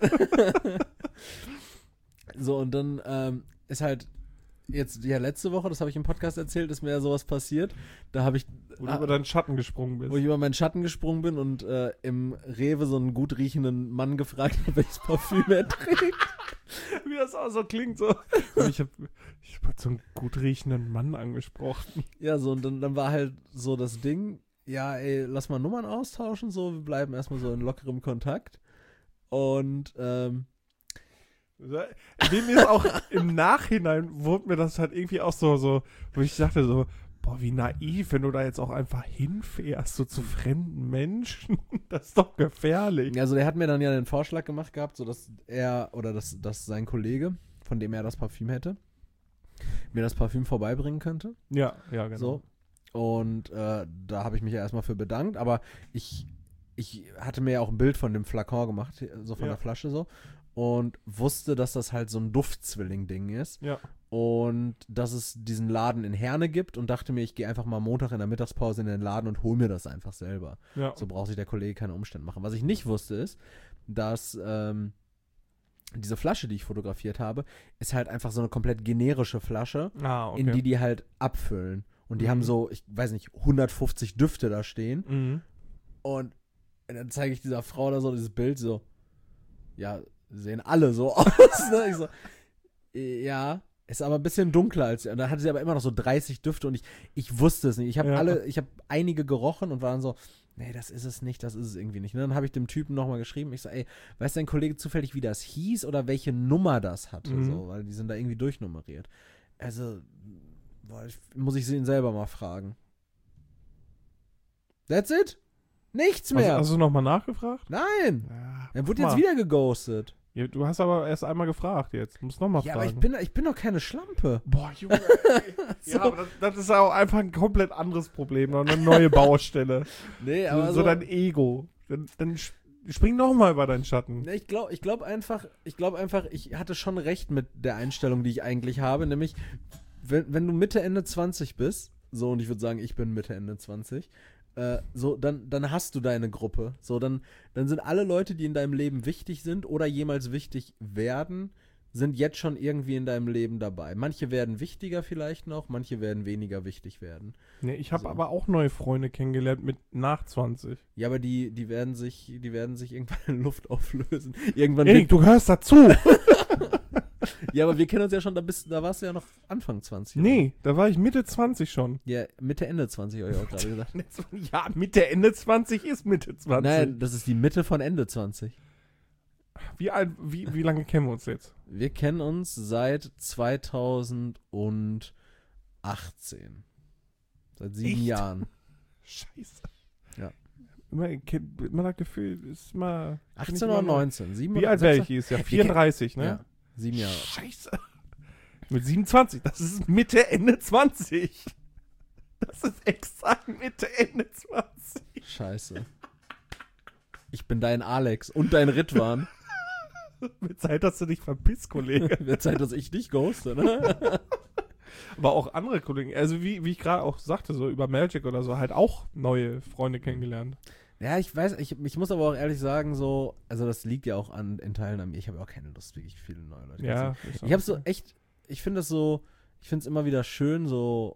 So, und dann ähm, ist halt jetzt, ja, letzte Woche, das habe ich im Podcast erzählt, ist mir ja sowas passiert. Da habe ich, Wo du über deinen Schatten gesprungen bist. wo ich über meinen Schatten gesprungen bin und äh, im Rewe so einen gut riechenden Mann gefragt habe, welches Parfüm er trägt. Wie das auch so klingt, so. Und ich habe ich hab so einen gut riechenden Mann angesprochen. Ja, so, und dann, dann war halt so das Ding, ja, ey, lass mal Nummern austauschen, so, wir bleiben erstmal so in lockerem Kontakt. Und, ähm, Dem ist auch im Nachhinein, wurde mir das halt irgendwie auch so, so, wo ich dachte so, boah, wie naiv, wenn du da jetzt auch einfach hinfährst, so zu fremden Menschen. Das ist doch gefährlich. also der hat mir dann ja den Vorschlag gemacht gehabt, so dass er, oder dass, dass sein Kollege, von dem er das Parfüm hätte, mir das Parfüm vorbeibringen könnte. Ja, ja, genau. So. Und äh, da habe ich mich ja erstmal für bedankt, aber ich, ich hatte mir ja auch ein Bild von dem Flakon gemacht, so von Ja. der Flasche so, und wusste, dass das halt so ein Duftzwilling-Ding ist. Ja. Und dass es diesen Laden in Herne gibt und dachte mir, ich gehe einfach mal Montag in der Mittagspause in den Laden und hol mir das einfach selber. Ja. So braucht sich der Kollege keine Umstände machen. Was ich nicht wusste ist, dass ähm, diese Flasche, die ich fotografiert habe, ist halt einfach so eine komplett generische Flasche, Ah, okay. in die die halt abfüllen. Und die Mhm. haben so, ich weiß nicht, hundertfünfzig Düfte da stehen. Mhm. Und dann zeige ich dieser Frau da so dieses Bild so, ja, sehen alle so aus. Ne? Ich so, ja, ist aber ein bisschen dunkler als, und dann hatte sie aber immer noch so dreißig Düfte und ich, ich wusste es nicht. Ich habe Ja. alle, ich habe einige gerochen und war dann so, nee, das ist es nicht, das ist es irgendwie nicht. Und dann habe ich dem Typen nochmal geschrieben, ich so, ey, weiß dein Kollege zufällig, wie das hieß oder welche Nummer das hatte? Mhm. So, weil die sind da irgendwie durchnummeriert. Also, boah, ich, muss ich sie ihn selber mal fragen. That's it? Nichts mehr. Hast, hast du nochmal nachgefragt? Nein. Ja, Er wurde guck jetzt mal. wieder geghostet. Ja, du hast aber erst einmal gefragt jetzt. Du musst nochmal Ja, fragen. aber ich bin, ich bin doch keine Schlampe. Boah, Junge, ey. So. Ja, aber das, das ist auch einfach ein komplett anderes Problem. Noch eine neue Baustelle. Nee, so, aber so so, dein Ego. Dann, dann sp- spring nochmal über deinen Schatten. Nee, ich glaube ich glaub einfach, ich glaube einfach, ich hatte schon recht mit der Einstellung, die ich eigentlich habe, nämlich, wenn, wenn du Mitte, Ende zwanzig bist, so, und ich würde sagen, ich bin Mitte, Ende zwanzig, äh, so, dann, dann hast du deine Gruppe. So, dann, dann sind alle Leute, die in deinem Leben wichtig sind oder jemals wichtig werden, sind jetzt schon irgendwie in deinem Leben dabei. Manche werden wichtiger vielleicht noch, manche werden weniger wichtig werden. Nee, ich habe So. aber auch neue Freunde kennengelernt mit nach zwanzig. Ja, aber die, die werden sich, die werden sich irgendwann in Luft auflösen. Irgendwann Erik, du hörst dazu. Ja, aber wir kennen uns ja schon, da, bist, da warst du ja noch Anfang zwanzig. oder? Nee, da war ich Mitte zwanzig schon. Ja, Mitte, Ende zwanzig, habe ich auch gerade gesagt. Ja, Mitte, Ende zwanzig ist Mitte zwanzig. Nein, das ist die Mitte von Ende zwanzig. Wie, alt, wie, wie lange kennen wir uns jetzt? Wir kennen uns seit zweitausendachtzehn. Seit sieben Echt? Jahren. Scheiße. Ja. Immer, immer das Gefühl, ist immer... achtzehn oder neunzehn? Sieben Wie oder alt wäre ich sechzehn? dieses Jahr? vierunddreißig, ne? Ja, sieben Jahre. Scheiße. Mit siebenundzwanzig, das ist Mitte, Ende zwanzig. Das ist exakt Mitte, Ende zwanzig. Scheiße. Ich bin dein Alex und dein Ridwan. Mit Zeit, dass du dich verpisst, Kollege. Wird Zeit, dass ich dich ghoste, ne? Aber auch andere Kollegen, also wie, wie ich gerade auch sagte, so über Magic oder so, halt auch neue Freunde kennengelernt. Ja, ich weiß, ich, ich muss aber auch ehrlich sagen, so, also das liegt ja auch an, in Teilen an mir. Ich habe auch keine Lust, wirklich viele neue Leute Ja. kennenzulernen. Ich habe so echt, ich finde das so, ich finde es immer wieder schön, so,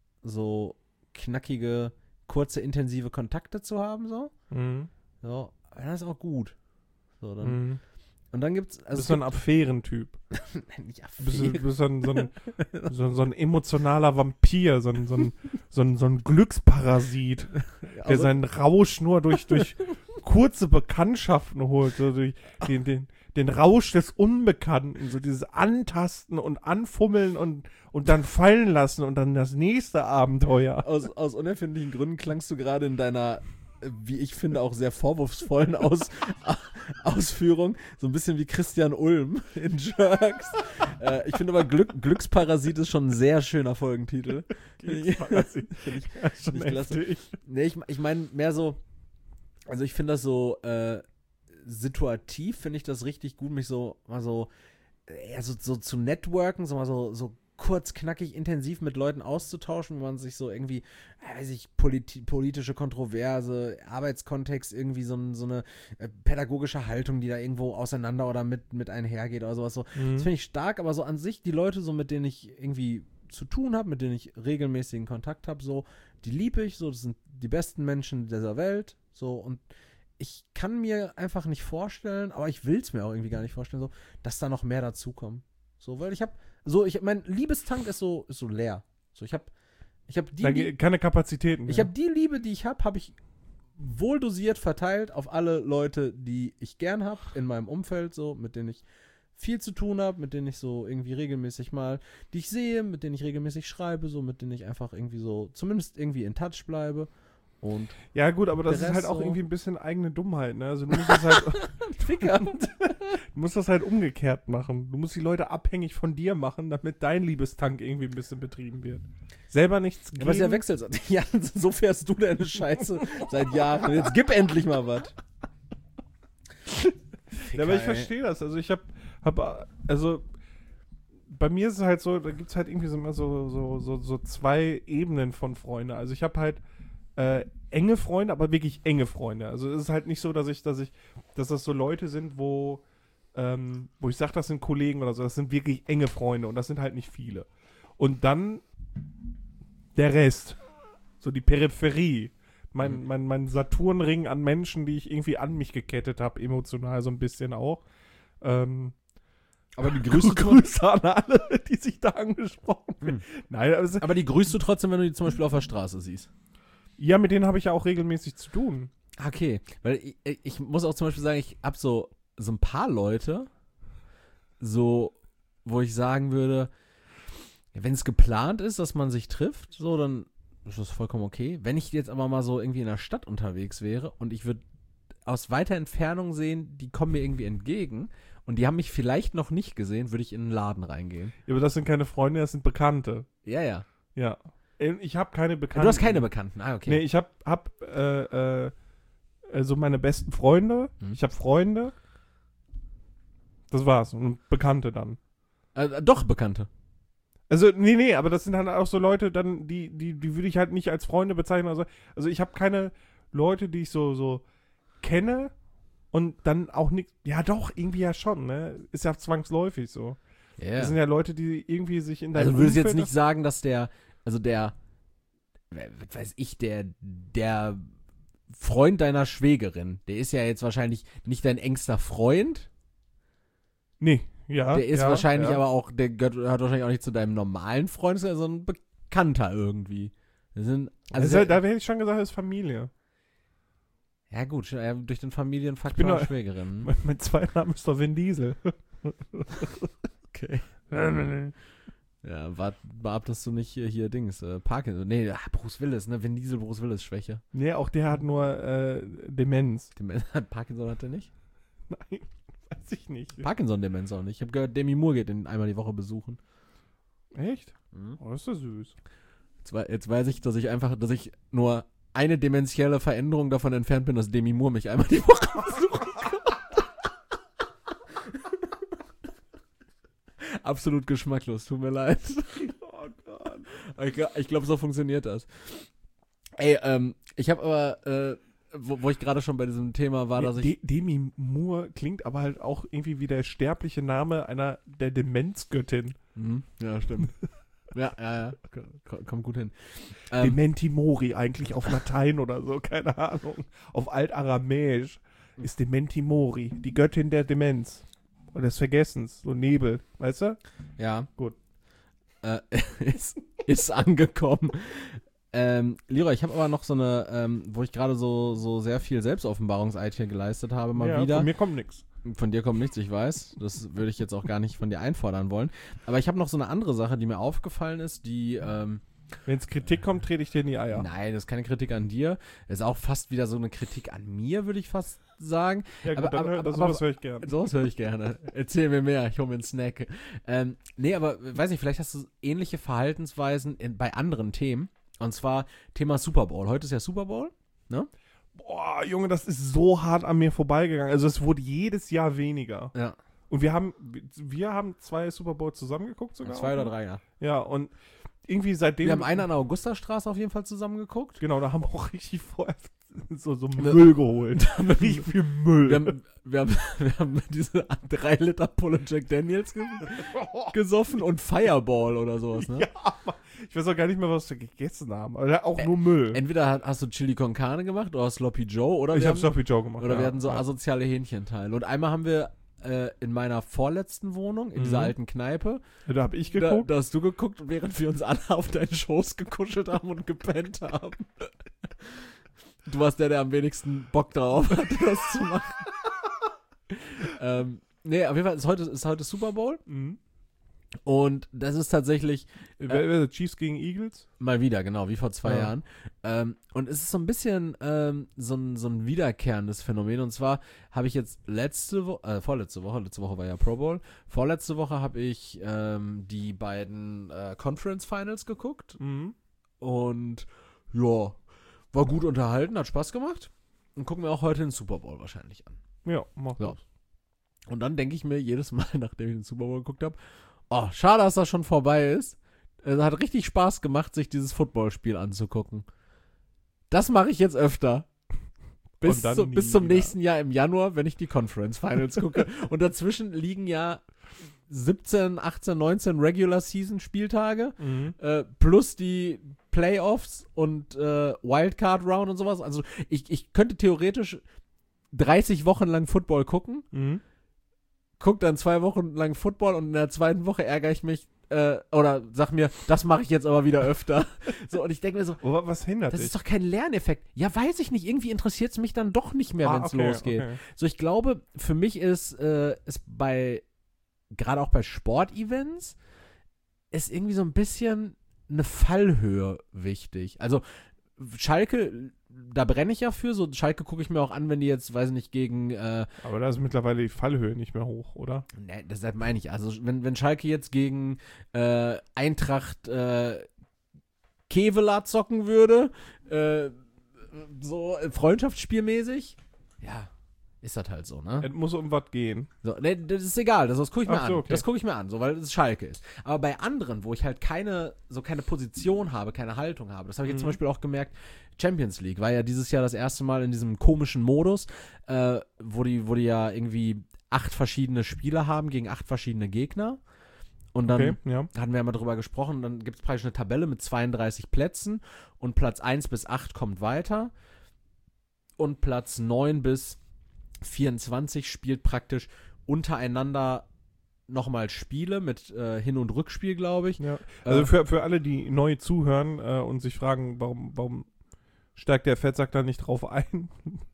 so knackige, kurze, intensive Kontakte zu haben, so. Mhm. So, aber das ist auch gut. So, dann, Mhm. und dann gibt's, Du also bist so ein Affärentyp. Nein, nicht Du bist, du Affäre. bist so, ein, so, ein, so, so ein emotionaler Vampir, so ein, so ein, so ein, so ein Glücksparasit, der Also- seinen Rausch nur durch, durch kurze Bekanntschaften holt, so durch den, den, den Rausch des Unbekannten, so dieses Antasten und Anfummeln und, und dann fallen lassen und dann das nächste Abenteuer. Aus, aus unerfindlichen Gründen klangst du gerade in deiner, äh, wie ich finde, auch sehr vorwurfsvollen Aus, Ausführung so ein bisschen wie Christian Ulm in Jerks. äh, ich finde aber Glück, Glücksparasit ist schon ein sehr schöner Folgentitel. Glücksparasit. Finde ich, Ja, schon Finde ich klasse. heftig. nee, ich, ich meine mehr so, also ich finde das so äh, situativ, finde ich das richtig gut, mich so mal so, äh, eher so, so zu networken, so mal so, so kurz, knackig, intensiv mit Leuten auszutauschen, wo man sich so irgendwie, äh, weiß ich, politi politische Kontroverse, Arbeitskontext, irgendwie so, ein, so eine äh, pädagogische Haltung, die da irgendwo auseinander oder mit, mit einhergeht oder sowas so. Mhm. Das finde ich stark, aber so an sich, die Leute, so mit denen ich irgendwie zu tun habe, mit denen ich regelmäßigen Kontakt habe, so, die liebe ich, so, das sind die besten Menschen dieser Welt, so, und ich kann mir einfach nicht vorstellen, aber ich will es mir auch irgendwie gar nicht vorstellen, so, dass da noch mehr dazukommen. So, weil ich habe, so, ich, mein Liebestank ist so, ist so leer. So, ich habe, ich habe die, Da die ge- keine Kapazitäten. ich mehr. habe die Liebe, die ich habe, habe ich wohl dosiert verteilt auf alle Leute, die ich gern habe in meinem Umfeld, so, mit denen ich viel zu tun habe, mit denen ich so irgendwie regelmäßig mal, die ich sehe, mit denen ich regelmäßig schreibe, so, mit denen ich einfach irgendwie so, zumindest irgendwie in Touch bleibe. Und Ja, gut, aber das Der ist halt Rest auch so- irgendwie ein bisschen eigene Dummheit, ne? Also du musst das halt, Ficker. du musst das halt umgekehrt machen. Du musst die Leute abhängig von dir machen, damit dein Liebestank irgendwie ein bisschen betrieben wird. Selber nichts Ja, aber es ist ja geben. Wechsel. Ja, so fährst du deine Scheiße seit Jahren. Jetzt gib endlich mal was. Ja, aber ich verstehe das. Also ich habe, hab, also bei mir ist es halt so, da gibt es halt irgendwie so immer so, so, so, so zwei Ebenen von Freunden. Also ich habe halt äh, enge Freunde, aber wirklich enge Freunde. Also es ist halt nicht so, dass ich, dass ich, dass das so Leute sind, wo, ähm, wo ich sage, das sind Kollegen oder so. Das sind wirklich enge Freunde und das sind halt nicht viele. Und dann der Rest, so die Peripherie. Mein, Mhm. mein, mein Saturnring an Menschen, die ich irgendwie an mich gekettet habe, emotional so ein bisschen auch. Ähm, Aber die Grüße, grüßt du, Grüße an alle, die sich da angesprochen Hm. Nein, aber es, aber die grüßt du trotzdem, wenn du die zum Beispiel auf der Straße siehst. ja, mit denen habe ich ja auch regelmäßig zu tun. Okay, weil ich, ich muss auch zum Beispiel sagen, ich habe so, so ein paar Leute, so, wo ich sagen würde, wenn es geplant ist, dass man sich trifft, so, dann ist das vollkommen okay. Wenn ich jetzt aber mal so irgendwie in der Stadt unterwegs wäre und ich würde aus weiter Entfernung sehen, die kommen mir irgendwie entgegen und die haben mich vielleicht noch nicht gesehen, würde ich in einen Laden reingehen. Ja, aber das sind keine Freunde, das sind Bekannte. Ja, ja. Ja. Ähm, Ich habe keine Bekannten. Du hast keine Bekannten, ah, okay. Nee, ich habe hab, äh, äh, also meine besten Freunde. Hm. Ich habe Freunde. Das war's. Und Bekannte dann. Äh, doch, Bekannte. Also, nee, nee, aber das sind dann auch so Leute, dann, die, die, die würde ich halt nicht als Freunde bezeichnen. Also, also ich habe keine Leute, die ich so, so kenne und dann auch nicht. Ja, doch, irgendwie ja schon, ne? Ist ja zwangsläufig so. Ja. Das sind ja Leute, die irgendwie sich in deinem Also würdest du jetzt Umfeld- nicht sagen, dass der, also der, was weiß ich, der, der Freund deiner Schwägerin, der ist ja jetzt wahrscheinlich nicht dein engster Freund, Nee, ja. der ist ja, wahrscheinlich ja. aber auch, der gehört hat wahrscheinlich auch nicht zu deinem normalen Freund, sondern ein Bekannter irgendwie. Das sind, Also also, halt, da hätte ich schon gesagt, das ist Familie. ja gut, ja, durch den Familienfaktor bin der doch- Schwägerin. Mein, mein Zweitname ist doch Vin Diesel. Okay. Ja, wart mal ab, dass du nicht hier, hier Dings, äh, Parkinson, nee, ah, Bruce Willis, ne, Vin Diesel, Bruce Willis Schwäche. Nee, auch der hat nur äh, Demenz. Dem- Parkinson hat er nicht? Nein, weiß ich nicht. Parkinson-Demenz auch nicht. Ich habe gehört, Demi Moore geht ihn einmal die Woche besuchen. Echt? Mhm. Oh, das ist ja süß. Jetzt, wei- jetzt weiß ich, dass ich einfach, dass ich nur eine dementielle Veränderung davon entfernt bin, dass Demi Moore mich einmal die Woche besuchen kann. Absolut geschmacklos, tut mir leid. Oh Gott. Ich, gl- ich glaube, so funktioniert das. Ey, ähm, ich habe aber, äh, wo, wo ich gerade schon bei diesem Thema war, dass ich... De- Demi Moore klingt aber halt auch irgendwie wie der sterbliche Name einer der Demenzgöttin. Mhm, ja, stimmt. ja, ja, ja, Ko- kommt gut hin. Ähm, Dementi Mori eigentlich auf Latein oder so, keine Ahnung. Auf Altaramäisch ist Dementi Mori, die Göttin der Demenz. Oder des Vergessens, so Nebel, weißt du? ja. Gut. Äh, ist, ist angekommen. Ähm, Leroy, ich habe aber noch so eine, ähm, wo ich gerade so, so sehr viel Selbstoffenbarungsarbeit hier geleistet habe, mal ja, wieder. von mir kommt nichts. Von dir kommt nichts, ich weiß. Das würde ich jetzt auch gar nicht von dir einfordern wollen. Aber ich habe noch so eine andere Sache, die mir aufgefallen ist, die, ähm, Wenn es Kritik kommt, trete ich dir in die Eier. nein, das ist keine Kritik an dir. Das ist auch fast wieder so eine Kritik an mir, würde ich fast sagen. Ja gut, aber- dann aber- hör- das aber- sowas höre ich gerne. Sowas höre ich gerne. Erzähl mir mehr, ich hole mir einen Snack. Ähm, nee, aber weiß nicht, vielleicht hast du ähnliche Verhaltensweisen in, bei anderen Themen. Und zwar Thema Super Bowl. Heute ist ja Super Bowl. Boah, Junge, das ist so hart an mir vorbeigegangen. Also es wurde jedes Jahr weniger. Ja. Und wir haben, wir haben zwei Super Bowls zusammengeguckt sogar. Zwei oder drei, ja. Ja, und irgendwie seitdem... Wir haben einen an der Augustastraße auf jeden Fall zusammen geguckt. Genau, da haben wir auch richtig vorher so, so Ne- Müll geholt. richtig viel Müll. Wir haben, wir haben, wir haben diese drei Liter Pulle Jack Daniels ge gesoffen und Fireball oder sowas, ne? Ja, aber ich weiß auch gar nicht mehr, was wir gegessen haben. Aber auch nur Müll. Entweder hat- hast du Chili con Carne gemacht oder Sloppy Joe oder ich wir habe haben- Sloppy Joe gemacht. Oder ja. wir hatten so ja. asoziale Hähnchenteile. Und einmal haben wir äh, in meiner vorletzten Wohnung, in dieser Mhm. alten Kneipe, Da habe ich da, geguckt. da hast du geguckt, während wir uns alle auf deinen Schoß gekuschelt haben und gepennt haben. Du warst der, der am wenigsten Bock drauf hatte, das zu machen. ähm, nee, auf jeden Fall ist heute, ist heute Super Bowl. Mhm. Und das ist tatsächlich Wer, wer Chiefs gegen Eagles? mal wieder, genau, wie vor zwei Ja. Jahren. Ähm, und es ist so ein bisschen ähm, so, ein, so ein wiederkehrendes Phänomen. Und zwar habe ich jetzt letzte Woche, äh, vorletzte Woche, letzte Woche war ja Pro Bowl, vorletzte Woche habe ich ähm, die beiden äh, Conference Finals geguckt. Mhm. Und ja, war gut unterhalten, hat Spaß gemacht. Und gucken wir auch heute den Super Bowl wahrscheinlich an. Ja, mach Ja. das. Und dann denke ich mir jedes Mal, nachdem ich den Super Bowl geguckt habe, oh, schade, dass das schon vorbei ist. Es hat richtig Spaß gemacht, sich dieses Footballspiel anzugucken. Das mache ich jetzt öfter. Bis, Und dann zu, nie bis zum wieder. nächsten Jahr im Januar, wenn ich die Conference Finals gucke. Und dazwischen liegen ja siebzehn, achtzehn, neunzehn Regular Season Spieltage Mhm. äh, plus die Playoffs und äh, Wildcard Round und sowas. Also ich, ich könnte theoretisch dreißig Wochen lang Football gucken, Mhm. guck dann zwei Wochen lang Football und in der zweiten Woche ärgere ich mich äh, oder sag mir, das mache ich jetzt aber wieder öfter. So, und ich denke mir so, Aber was hindert das dich? ist doch kein Lerneffekt. Ja, weiß ich nicht. Irgendwie interessiert es mich dann doch nicht mehr, wenn es okay, losgeht. okay. So, ich glaube, für mich ist, äh, ist bei, gerade auch bei Sportevents, ist irgendwie so ein bisschen eine Fallhöhe wichtig. Also, Schalke, da brenne ich ja für. So, Schalke gucke ich mir auch an, wenn die jetzt, weiß ich nicht, gegen, äh, Aber da ist mittlerweile die Fallhöhe nicht mehr hoch, oder? ne, deshalb meine ich, also, wenn, wenn Schalke jetzt gegen äh, Eintracht äh, Kevela zocken würde, äh, so äh, freundschaftsspielmäßig, ja, ist das halt so, ne? Es muss um was gehen. So, ne, das ist egal, das, das gucke ich mir Ach so, an. okay. Das gucke ich mir an, so, weil es Schalke ist. Aber bei anderen, wo ich halt keine, so keine Position habe, keine Haltung habe, das habe ich jetzt Mhm. zum Beispiel auch gemerkt, Champions League war ja dieses Jahr das erste Mal in diesem komischen Modus, äh, wo die, wo die ja irgendwie acht verschiedene Spieler haben gegen acht verschiedene Gegner. Und dann Okay, ja. hatten wir ja mal drüber gesprochen, dann gibt es praktisch eine Tabelle mit zweiunddreißig Plätzen und Platz eins bis acht kommt weiter und Platz neun bis vierundzwanzig spielt praktisch untereinander nochmal Spiele mit äh, Hin- und Rückspiel, glaube ich. ja. Also Äh, für, für alle, die neu zuhören äh, und sich fragen, warum, warum steigt der Fettsack da nicht drauf ein?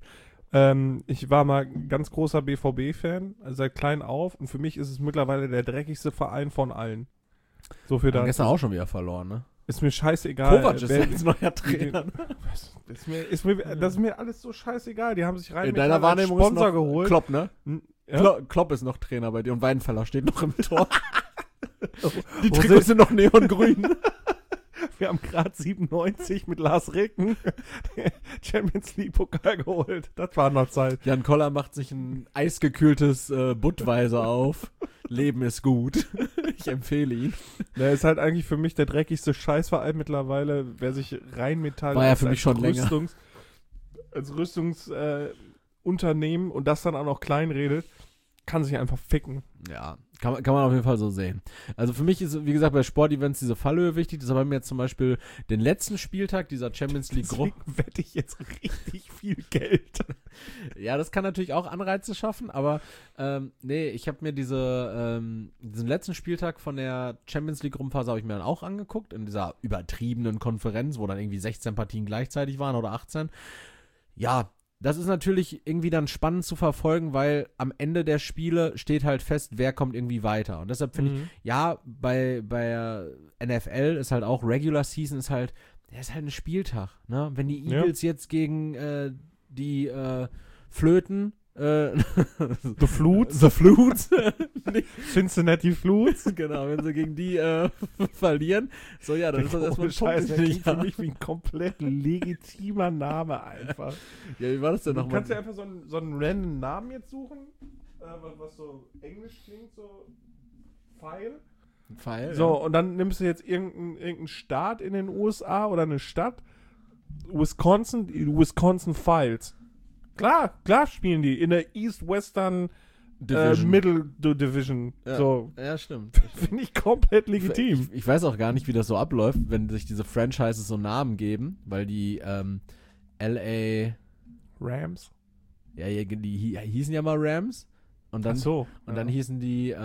ähm, ich war mal ein ganz großer B V B-Fan, also seit klein auf, und für mich ist es mittlerweile der dreckigste Verein von allen. So viel haben da. gestern auch schon wieder verloren, ne? Ist mir scheißegal. Kovac ist wer- jetzt neuer Trainer. Was? Ist mir, ist mir, das ist mir alles so scheißegal. Die haben sich rein In deiner Wahrnehmung Sponsor ist noch geholt. Klopp, ne? Hm, ja? Klo Klopp ist noch Trainer bei dir und Weidenfeller steht noch im Tor. Die Wo Trikots sind- sind noch neongrün. Wir haben gerade siebenundneunzig mit Lars Ricken Champions League Pokal geholt. Das war noch Zeit. Jan Koller macht sich ein eisgekühltes äh, Budweiser auf. Leben ist gut. Ich empfehle ihn. Der ist halt eigentlich für mich der dreckigste Scheißverein mittlerweile. Wer sich Rheinmetall War ja als- für mich als schon länger. Rüstungs, als Rüstungsunternehmen äh, Unternehmen und das dann auch noch kleinredet, kann sich einfach ficken. Ja, kann, man- kann man auf jeden Fall so sehen. Also für mich ist, wie gesagt, bei Sportevents diese Fallhöhe wichtig. Das haben wir jetzt zum Beispiel den letzten Spieltag dieser Champions League Gruppe. Deswegen wette ich jetzt richtig viel Geld. Ja, das kann natürlich auch Anreize schaffen, aber ähm, nee, ich habe mir diese, ähm, diesen letzten Spieltag von der Champions League Gruppenphase habe ich mir dann auch angeguckt, in dieser übertriebenen Konferenz, wo dann irgendwie sechzehn Partien gleichzeitig waren oder achtzehn. Ja, das ist natürlich irgendwie dann spannend zu verfolgen, weil am Ende der Spiele steht halt fest, wer kommt irgendwie weiter. Und deshalb finde ich, ja, bei, bei N F L ist halt auch Regular Season ist halt, der ist halt ein Spieltag, ne? Wenn die Ja. Eagles jetzt gegen äh, die äh, Flöten äh, The Flutes. The Flutes Cincinnati Flutes. genau, wenn sie gegen die äh, verlieren, so ja, dann ist das erstmal Ohne Scheiß, der ein klingt Punkt. für mich wie ein komplett legitimer Name einfach. Ja, wie war das denn Du nochmal? kannst ja einfach so einen, so einen random Namen jetzt suchen, äh, was, was so englisch klingt, so Pfeil. Pfeil, So, ja. und dann nimmst du jetzt irgendeinen irgendeinen Staat in den U S A oder eine Stadt. Wisconsin, die Wisconsin Files. Klar, klar spielen die in der East-Western äh, Division. Middle D- Division. Ja. So, Ja, stimmt. finde ich komplett legitim. Ich, ich weiß auch gar nicht, wie das so abläuft, wenn sich diese Franchises so Namen geben, weil die ähm, L A, Rams. ja, ja, die hi- hießen ja mal Rams und dann, Ach so. und dann ja. hießen die äh,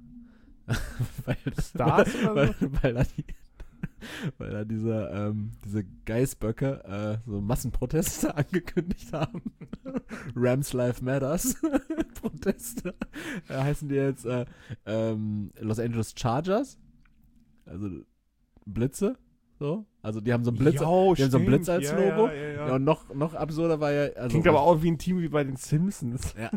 weil, Stars oder weil, weil, da die, weil da diese, ähm, diese Geißböcke äh, so Massenproteste angekündigt haben. Rams Life Matters Proteste. Da heißen die jetzt äh, ähm, Los Angeles Chargers. Also Blitze. So. Also die haben so einen Blitz, Jo, die haben so einen stimmt. Blitz als Ja, Logo. Ja, ja, ja. Ja, und noch, noch absurder war ja. Also, Klingt aber auch wie ein Team wie bei den Simpsons. ja.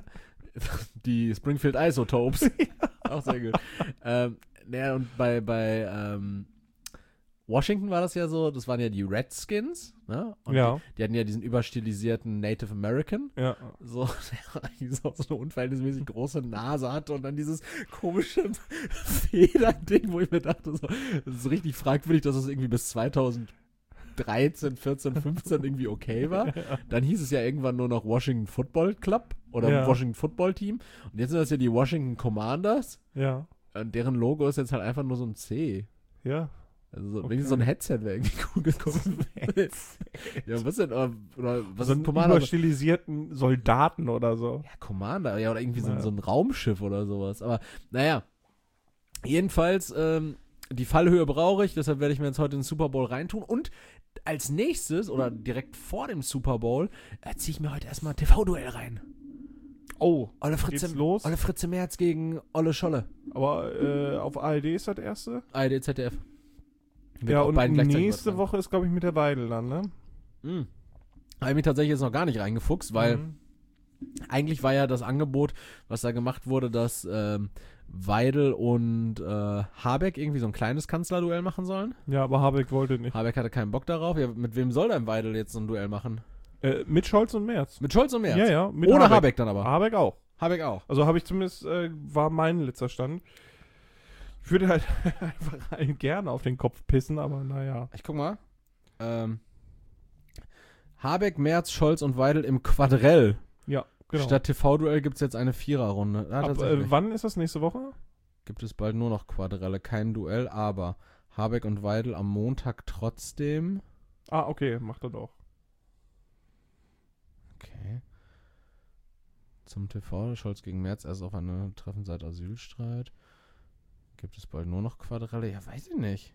Die Springfield Isotopes. Auch sehr gut. ähm, naja, und bei, bei ähm, Washington war das ja so, das waren ja die Redskins, ne? Und Ja. die, die hatten ja diesen überstilisierten Native American, Ja. so, der eigentlich so, so eine unverhältnismäßig große Nase hatte und dann dieses komische Federding, wo ich mir dachte, so, das ist richtig fragwürdig, dass das irgendwie bis zweitausenddreizehn, vierzehn, fünfzehn irgendwie okay war. Dann hieß es ja irgendwann nur noch Washington Football Club oder Ja. Washington Football Team. Und jetzt sind das ja die Washington Commanders. Ja. Und deren Logo ist jetzt halt einfach nur so ein C. Ja. Also so, Okay. wenigstens so ein Headset wäre irgendwie cool gekommen. Ja, was denn? Oder, oder was so ist ein einen Commander? überstilisierten Soldaten oder so. Ja, Commander, ja, oder irgendwie so, ein- Ja. so ein Raumschiff oder sowas. Aber naja, jedenfalls, ähm, die Fallhöhe brauche ich, deshalb werde ich mir jetzt heute den Super Bowl reintun. Und als nächstes, oder direkt vor dem Super Bowl, äh, ziehe ich mir heute erstmal T V-Duell rein. Oh, Olle Fritze, geht's los? Olle Fritze Merz gegen Olle Scholle. Aber äh, auf A R D ist das erste. A R D, Z D F. Wird Ja, auf und beiden gleichzeitig nächste übertragen. Woche ist, glaube ich, mit der Weidel dann, ne? Mhm. Habe ich mich tatsächlich jetzt noch gar nicht reingefuchst, weil Mhm. eigentlich war ja das Angebot, was da gemacht wurde, dass ähm, Weidel und äh, Habeck irgendwie so ein kleines Kanzlerduell machen sollen. Ja, aber Habeck wollte nicht. Habeck hatte keinen Bock darauf. Ja, mit wem soll denn Weidel jetzt so ein Duell machen? Äh, mit Scholz und Merz. Mit Scholz und Merz? Ja, ja. Mit Ohne Habeck. dann aber. Habeck auch. Habeck auch. Also habe ich zumindest, äh, war mein letzter Stand. Ich würde halt einfach allen gerne auf den Kopf pissen, aber naja. Ich guck mal. Ähm, Habeck, Merz, Scholz und Weidel im Quadrell. Ja, genau. Statt T V-Duell gibt es jetzt eine Viererrunde. Ja, Ab, tatsächlich. äh, wann ist das nächste Woche? Gibt es bald nur noch Quadrelle, kein Duell, aber Habeck und Weidel am Montag trotzdem. Ah, okay, macht er doch. Okay. Zum T V, Scholz gegen Merz erst auf eine Treffen seit Asylstreit. Gibt es bald nur noch Quadrelle? Ja, weiß ich nicht.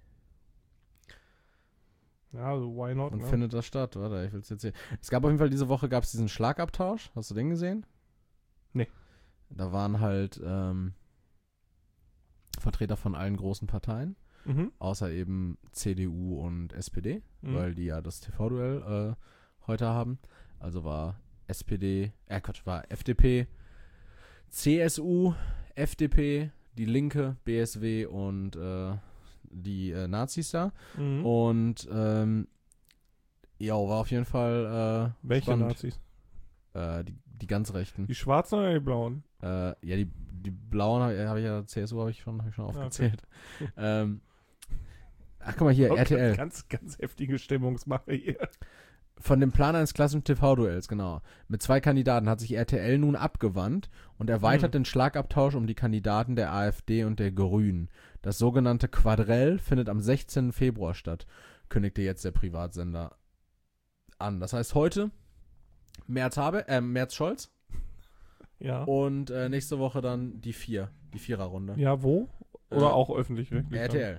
Ja, also why not? Und ne? findet das statt? Warte, ich will es jetzt sehen. Es gab auf jeden Fall diese Woche gab es diesen Schlagabtausch. Hast du den gesehen? Nee. Da waren halt ähm, Vertreter von allen großen Parteien, Mhm. außer eben C D U und S P D, Mhm. weil die ja das T V-Duell äh, heute haben. Also war S P D, äh Quatsch, war F D P, C S U, F D P, die Linke, B S W und äh, die äh, Nazis da. Mhm. Und ähm, ja, war auf jeden Fall äh, Welche spannend. Nazis? Äh, die, die ganz Rechten. Die Schwarzen oder die Blauen? Äh, ja, die, die Blauen habe hab ich ja, C S U habe ich schon, hab ich schon aufgezählt. Okay. ähm, ach, guck mal hier, Okay, R T L. Ganz, ganz heftige Stimmungsmache hier. Von dem Plan eines Klassen-T V-Duells, genau. Mit zwei Kandidaten hat sich R T L nun abgewandt und erweitert Hm. den Schlagabtausch um die Kandidaten der AfD und der Grünen. Das sogenannte Quadrell findet am sechzehnten Februar statt, kündigte jetzt der Privatsender an. Das heißt heute Merz, Habe, äh, Merz Scholz Ja. und äh, nächste Woche dann die vier, die Viererrunde. Ja, wo? Oder Äh, auch öffentlich-rechtlich? R T L.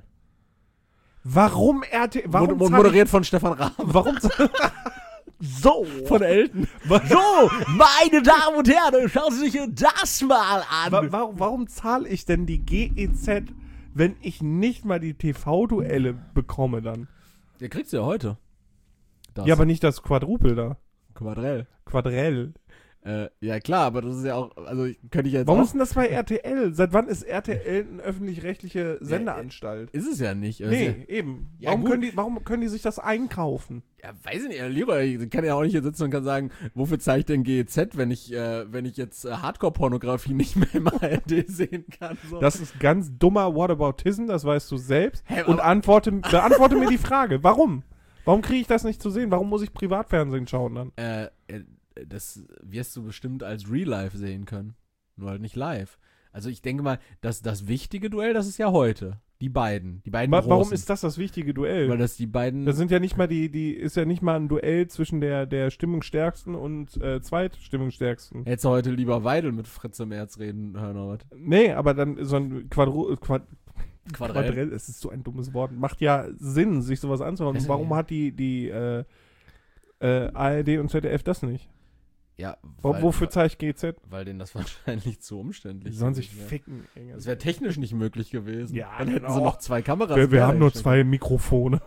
Warum R T L? Warum Mod zahl moderiert von Stefan Raab. ich, Warum zahl- So. Von Elton. So, meine Damen und Herren, schauen Sie sich das mal an. Wa warum, warum zahle ich denn die G E Z, wenn ich nicht mal die T V-Duelle bekomme dann? Der kriegt's ja heute. Das. Ja, aber nicht das Quadrupel da. Quadrell. Quadrell. Äh, ja klar, aber das ist ja auch, also ich- könnte ich jetzt Warum auch, ist denn das bei R T L? Seit wann ist R T L eine öffentlich-rechtliche Sendeanstalt? ist es ja nicht. Also Nee, eben. Ja, warum, gut. können die, warum können die sich das einkaufen? Ja, weiß ich nicht, Herr Lieber, ich kann ja auch nicht hier sitzen und kann sagen, wofür zeige ich denn G E Z, wenn ich, äh, wenn ich jetzt äh, Hardcore-Pornografie nicht mehr im A R D sehen kann. So. Das ist ganz dummer Whataboutism, das weißt du selbst. Hä, Und aber- antworte, beantworte mir die Frage, warum? Warum kriege ich das nicht zu sehen? Warum muss ich Privatfernsehen schauen dann? äh, äh, das wirst du bestimmt als Real Life sehen können. Nur halt nicht live. Also ich denke mal, dass das wichtige Duell, das ist ja heute. Die beiden. Die beiden Wa großen. warum ist das das wichtige Duell? Weil das die beiden. Das sind ja nicht mal die, die ist ja nicht mal ein Duell zwischen der, der Stimmungsstärksten und äh, Zweitstimmungsstärksten. Hättest du heute lieber Weidel mit Fritze Merz reden hören, oder was? Nee, aber dann so ein Quadru Quad Quadrell. Quadrell, es ist so ein dummes Wort. Macht ja Sinn, sich sowas anzuhören. Also, Warum ja. hat die, die äh, äh, A R D und Z D F das nicht? Ja, Wo, weil, wofür zeige ich G Z? weil denen das wahrscheinlich zu umständlich Die sollen sich gewesen wäre. ficken. Ey, Das wäre technisch nicht möglich gewesen. Ja, Dann hätten sie genau. noch zwei Kameras. wir, wir haben nur querstellen zwei Mikrofone.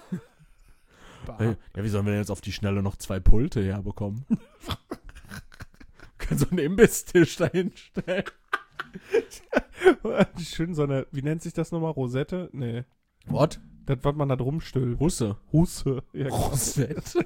können. Ja, wie sollen wir denn jetzt auf die Schnelle noch zwei Pulte herbekommen? Können so einen Imbiss-Tisch dahinstellen. Schön so eine, wie nennt sich das nochmal? Rosette? Nee. What? Das, was man da drum stülpt. Russe. Husse. Ja, genau. Rosette.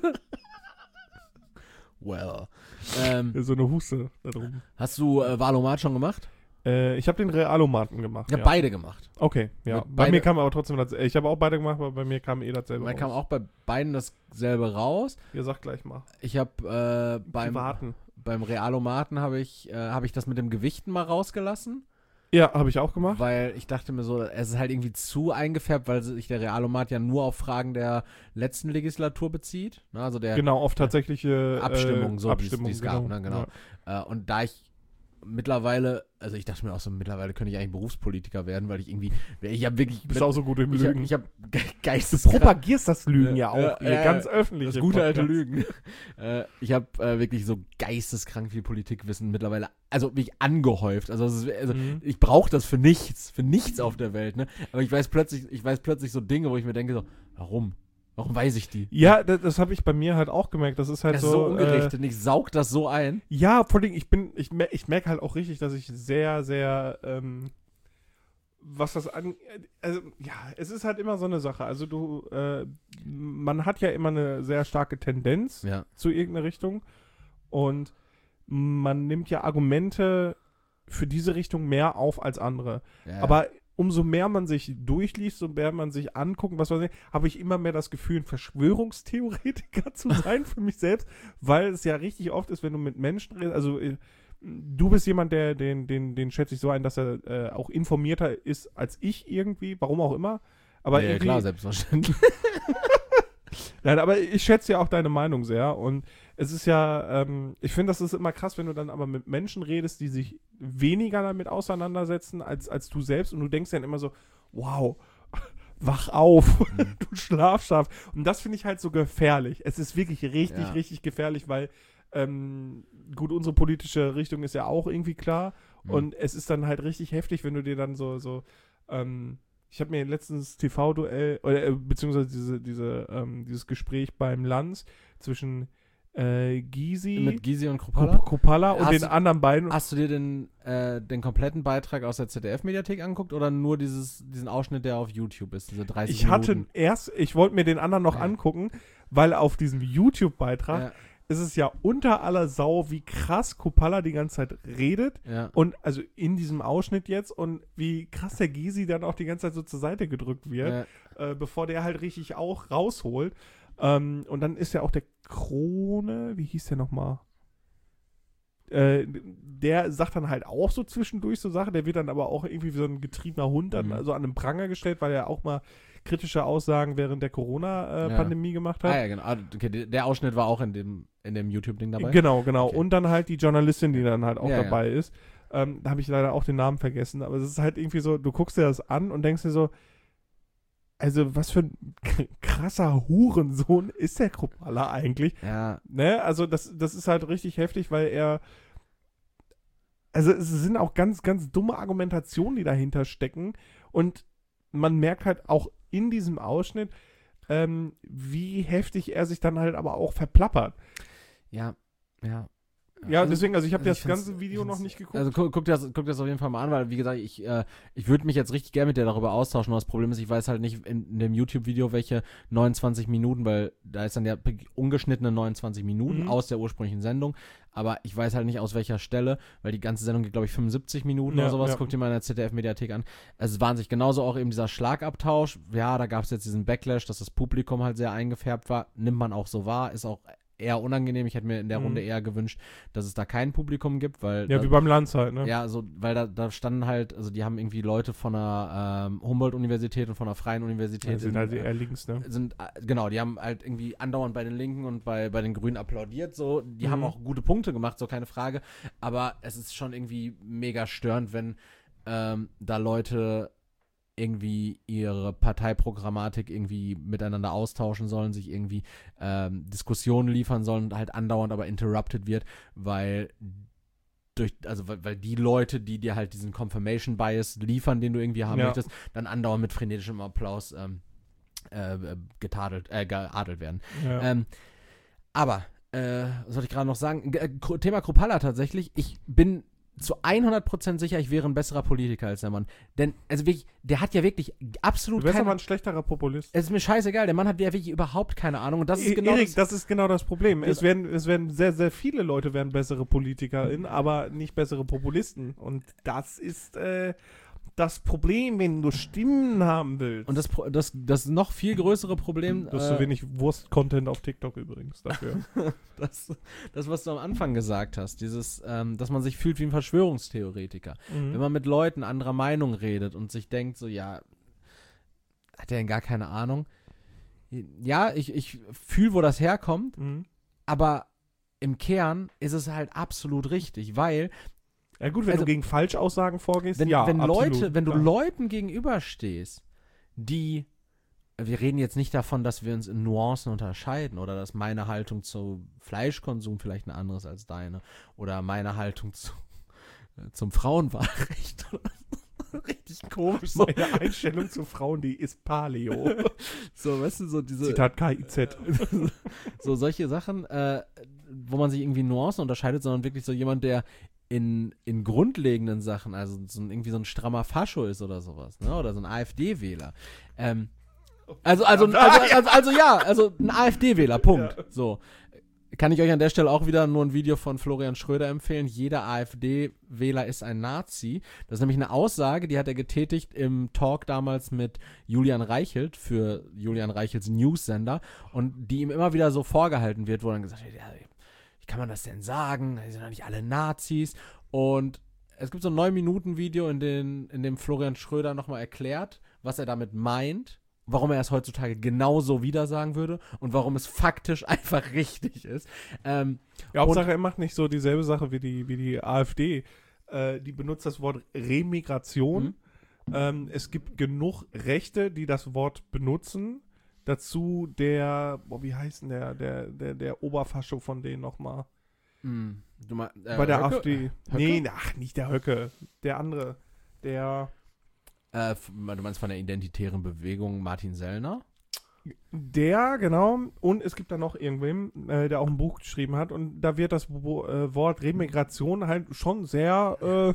Well. Ähm, So eine Husse da drum. hast du äh, Valomat schon gemacht? Äh, ich habe den Realomaten gemacht. Ich habe ja. beide gemacht. Okay, ja. Mit Bei beide- mir kam aber trotzdem das, ich habe auch beide gemacht, aber bei mir kam eh dasselbe Man raus. kam auch bei beiden dasselbe raus. Ihr sagt gleich mal. Ich habe äh, beim, Privaten. beim Realomaten habe ich, äh, hab ich das mit dem Gewichten mal rausgelassen. Ja, habe ich auch gemacht. Weil ich dachte mir so, es ist halt irgendwie zu eingefärbt, weil sich der Realomat ja nur auf Fragen der letzten Legislatur bezieht. Ne? Also der Genau, auf tatsächliche äh, Abstimmung, so, die es- Abstimmung, die es gab, ne? Genau. Ja. Äh, und da ich mittlerweile, also ich dachte mir auch so, mittlerweile könnte ich eigentlich Berufspolitiker werden, weil ich irgendwie, ich habe wirklich, Du bist auch so gut im ich habe Lügen. ich hab ge Du geisteskrank, propagierst das Lügen ja, Ja, auch ja, hier, ja, ganz ja. öffentlich. das im gute alte Podcast. Lügen. äh, ich habe äh, wirklich so geisteskrank viel Politikwissen mittlerweile, also mich angehäuft. Also, es ist, also Mhm. ich brauche das für nichts, für nichts auf der Welt, ne? Aber ich weiß plötzlich, ich weiß plötzlich so Dinge, wo ich mir denke so, warum? Warum weiß ich die? Ja, das, das habe ich bei mir halt auch gemerkt. Das ist halt Das ist so. so äh, ungerichtet, ich saug das so ein. Ja, vor allem, ich bin, ich, mer ich merke halt auch richtig, dass ich sehr, sehr, ähm, was das an, also, ja, es ist halt immer so eine Sache. Also du, äh, man hat ja immer eine sehr starke Tendenz Ja. zu irgendeiner Richtung und man nimmt ja Argumente für diese Richtung mehr auf als andere. ja. Aber umso mehr man sich durchliest und mehr man sich anguckt, was weiß ich, habe ich immer mehr das Gefühl, ein Verschwörungstheoretiker zu sein für mich selbst, weil es ja richtig oft ist, wenn du mit Menschen redest, also äh, du bist jemand, der, den, den, den schätze ich so ein, dass er äh, auch informierter ist als ich irgendwie, warum auch immer. Aber ja, irgendwie, klar, selbstverständlich. Nein, aber ich schätze ja auch deine Meinung sehr und es ist ja, ähm, ich finde, das ist immer krass, wenn du dann aber mit Menschen redest, die sich weniger damit auseinandersetzen als, als du selbst und du denkst dann immer so, wow, wach auf, Mhm. du Schlafschaf. Und das finde ich halt so gefährlich. Es ist wirklich richtig, Ja. richtig gefährlich, weil, ähm, gut, unsere politische Richtung ist ja auch irgendwie klar Mhm. und es ist dann halt richtig heftig, wenn du dir dann so, so, ähm, ich habe mir letztens T V-Duell, oder äh, beziehungsweise diese, diese, ähm, dieses Gespräch beim Lanz zwischen äh, Gysi, Mit Gysi und Kruppala, Kruppala? Kruppala und Hast den du- anderen beiden. Hast du dir den, äh, den kompletten Beitrag aus der Z D F-Mediathek angeguckt oder nur dieses, diesen Ausschnitt, der auf YouTube ist, diese dreißig Ich hatte Minuten? erst, ich wollte mir den anderen noch Ja. angucken, weil auf diesem YouTube-Beitrag Ja, ist es ja unter aller Sau, wie krass Kruppala die ganze Zeit redet. ja. Und also in diesem Ausschnitt jetzt und wie krass der Gysi dann auch die ganze Zeit so zur Seite gedrückt wird, ja. äh, bevor der halt richtig auch rausholt. Ähm, und dann ist ja auch der Krone, wie hieß der nochmal? Äh, der sagt dann halt auch so zwischendurch so Sachen, der wird dann aber auch irgendwie wie so ein getriebener Hund dann Mhm. also an den Pranger gestellt, weil er auch mal kritische Aussagen während der Corona-Pandemie gemacht hat. Ah ja, genau. Ah, okay, der- der Ausschnitt war auch in dem, in dem YouTube-Ding dabei? Genau, genau. Okay. Und dann halt die Journalistin, die dann halt auch Ja, ja. dabei ist. Ähm, da habe ich leider auch den Namen vergessen, aber es ist halt irgendwie so, du guckst dir das an und denkst dir so, also was für ein k- krasser Hurensohn ist der Kruppala eigentlich? Ja, Ne? Also das, das ist halt richtig heftig, weil er, also es sind auch ganz, ganz dumme Argumentationen, die dahinter stecken und man merkt halt auch in diesem Ausschnitt, ähm, wie heftig er sich dann halt aber auch verplappert. ja, ja. Ja, Also- deswegen, also ich habe also das ich find's- ganze Video ich noch find's- nicht geguckt. Also guck, guck, das, guck das auf jeden Fall mal an, weil wie gesagt, ich, äh, ich würde mich jetzt richtig gerne mit dir darüber austauschen. Nur das Problem ist, ich weiß halt nicht in, in dem YouTube-Video, welche neunundzwanzig Minuten, weil da ist dann ja ungeschnittene neunundzwanzig Minuten Mhm. aus der ursprünglichen Sendung. Aber ich weiß halt nicht aus welcher Stelle, weil die ganze Sendung geht, glaube ich, fünfundsiebzig Minuten Ja, oder sowas. ja. Guck dir mal in der Z D F-Mediathek an. Es war sich genauso auch eben dieser Schlagabtausch. Ja, da gab es jetzt diesen Backlash, dass das Publikum halt sehr eingefärbt war. Nimmt man auch so wahr, ist auch eher unangenehm. Ich hätte mir in der Mhm. Runde eher gewünscht, dass es da kein Publikum gibt, weil Ja, da, wie beim Lanz halt, ne? ja, so, weil da, da standen halt, also die haben irgendwie Leute von der ähm, Humboldt-Universität und von der Freien Universität. Ja, sind in, halt äh, eher links, ne? sind, äh, genau, die haben halt irgendwie andauernd bei den Linken und bei, bei den Grünen applaudiert, so, die Mhm. haben auch gute Punkte gemacht, so keine Frage, aber es ist schon irgendwie mega störend, wenn ähm, da Leute irgendwie ihre Parteiprogrammatik irgendwie miteinander austauschen sollen, sich irgendwie ähm, Diskussionen liefern sollen und halt andauernd aber interrupted wird, weil durch, also weil, weil die Leute, die dir halt diesen Confirmation Bias liefern, den du irgendwie haben Ja. möchtest, dann andauernd mit frenetischem Applaus ähm, äh, getadelt, äh, geadelt werden. Ja. Ähm, aber, äh, was wollte ich gerade noch sagen? G- äh, Kru- Thema Kruppala tatsächlich. Ich bin zu hundert Prozent sicher, ich wäre ein besserer Politiker als der Mann. Denn, also wirklich, der hat ja wirklich absolut Du wärst aber keine... ein schlechterer Populist. Es ist mir scheißegal, der Mann hat ja wirklich überhaupt keine Ahnung. Und das ist E- genau Erik, das, das ist genau das Problem. Es Genau. werden, es werden sehr, sehr viele Leute werden bessere PolitikerInnen, aber nicht bessere Populisten. Und das ist äh, das Problem, wenn du Stimmen haben willst. Und das, Pro- das, das noch viel größere Problem... du hast äh, so wenig Wurst-Content auf TikTok übrigens dafür. das, das, was du am Anfang gesagt hast, dieses, ähm, dass man sich fühlt wie ein Verschwörungstheoretiker. Mhm. Wenn man mit Leuten anderer Meinung redet und sich denkt, so, ja, hat der denn gar keine Ahnung? Ja, ich, ich fühle, wo das herkommt, Mhm. aber im Kern ist es halt absolut richtig, weil Ja gut, wenn Also, du gegen Falschaussagen vorgehst, wenn, ja, wenn absolut, Leute, wenn du klar. Leuten gegenüberstehst, die, wir reden jetzt nicht davon, dass wir uns in Nuancen unterscheiden oder dass meine Haltung zu Fleischkonsum vielleicht eine andere ist als deine oder meine Haltung zu, äh, zum Frauenwahlrecht oder so. Richtig komisch. So, Meine Einstellung zu Frauen, die ist Paleo. so, weißt du, so diese, Zitat K I Z. so solche Sachen, äh, wo man sich irgendwie in Nuancen unterscheidet, sondern wirklich so jemand, der in, in grundlegenden Sachen, also so ein, irgendwie so ein strammer Fascho ist oder sowas, ne? Oder so ein AfD-Wähler. Ähm, also, also, also, also, also, ja, also ein AfD-Wähler, Punkt. Ja. So. Kann ich euch an der Stelle auch wieder nur ein Video von Florian Schröder empfehlen. Jeder AfD-Wähler ist ein Nazi. Das ist nämlich eine Aussage, die hat er getätigt im Talk damals mit Julian Reichelt für Julian Reichelts News-Sender und die ihm immer wieder so vorgehalten wird, wo dann gesagt wird, ja, wie kann man das denn sagen? Die sind doch nicht alle Nazis. Und es gibt so ein neun Minuten Video, in, den, in dem Florian Schröder nochmal erklärt, was er damit meint, warum er es heutzutage genauso wieder sagen würde und warum es faktisch einfach richtig ist. Ähm, Ja, Hauptsache, er macht nicht so dieselbe Sache wie die, wie die AfD. Äh, die benutzt das Wort Remigration. Mhm. Ähm, es gibt genug Rechte, die das Wort benutzen. Dazu der, boah, wie heißt denn der, der, der, der Oberfascho von denen nochmal? mh, du mein, äh, Bei der Höcke? AfD. Höcke? Nee, ach, nicht der Höcke. Der andere. Der, Äh, f- du meinst von der identitären Bewegung Martin Sellner? Der, genau. Und es gibt da noch irgendwem, äh, der auch ein Buch geschrieben hat. Und da wird das Wo- äh, Wort Remigration halt schon sehr, äh,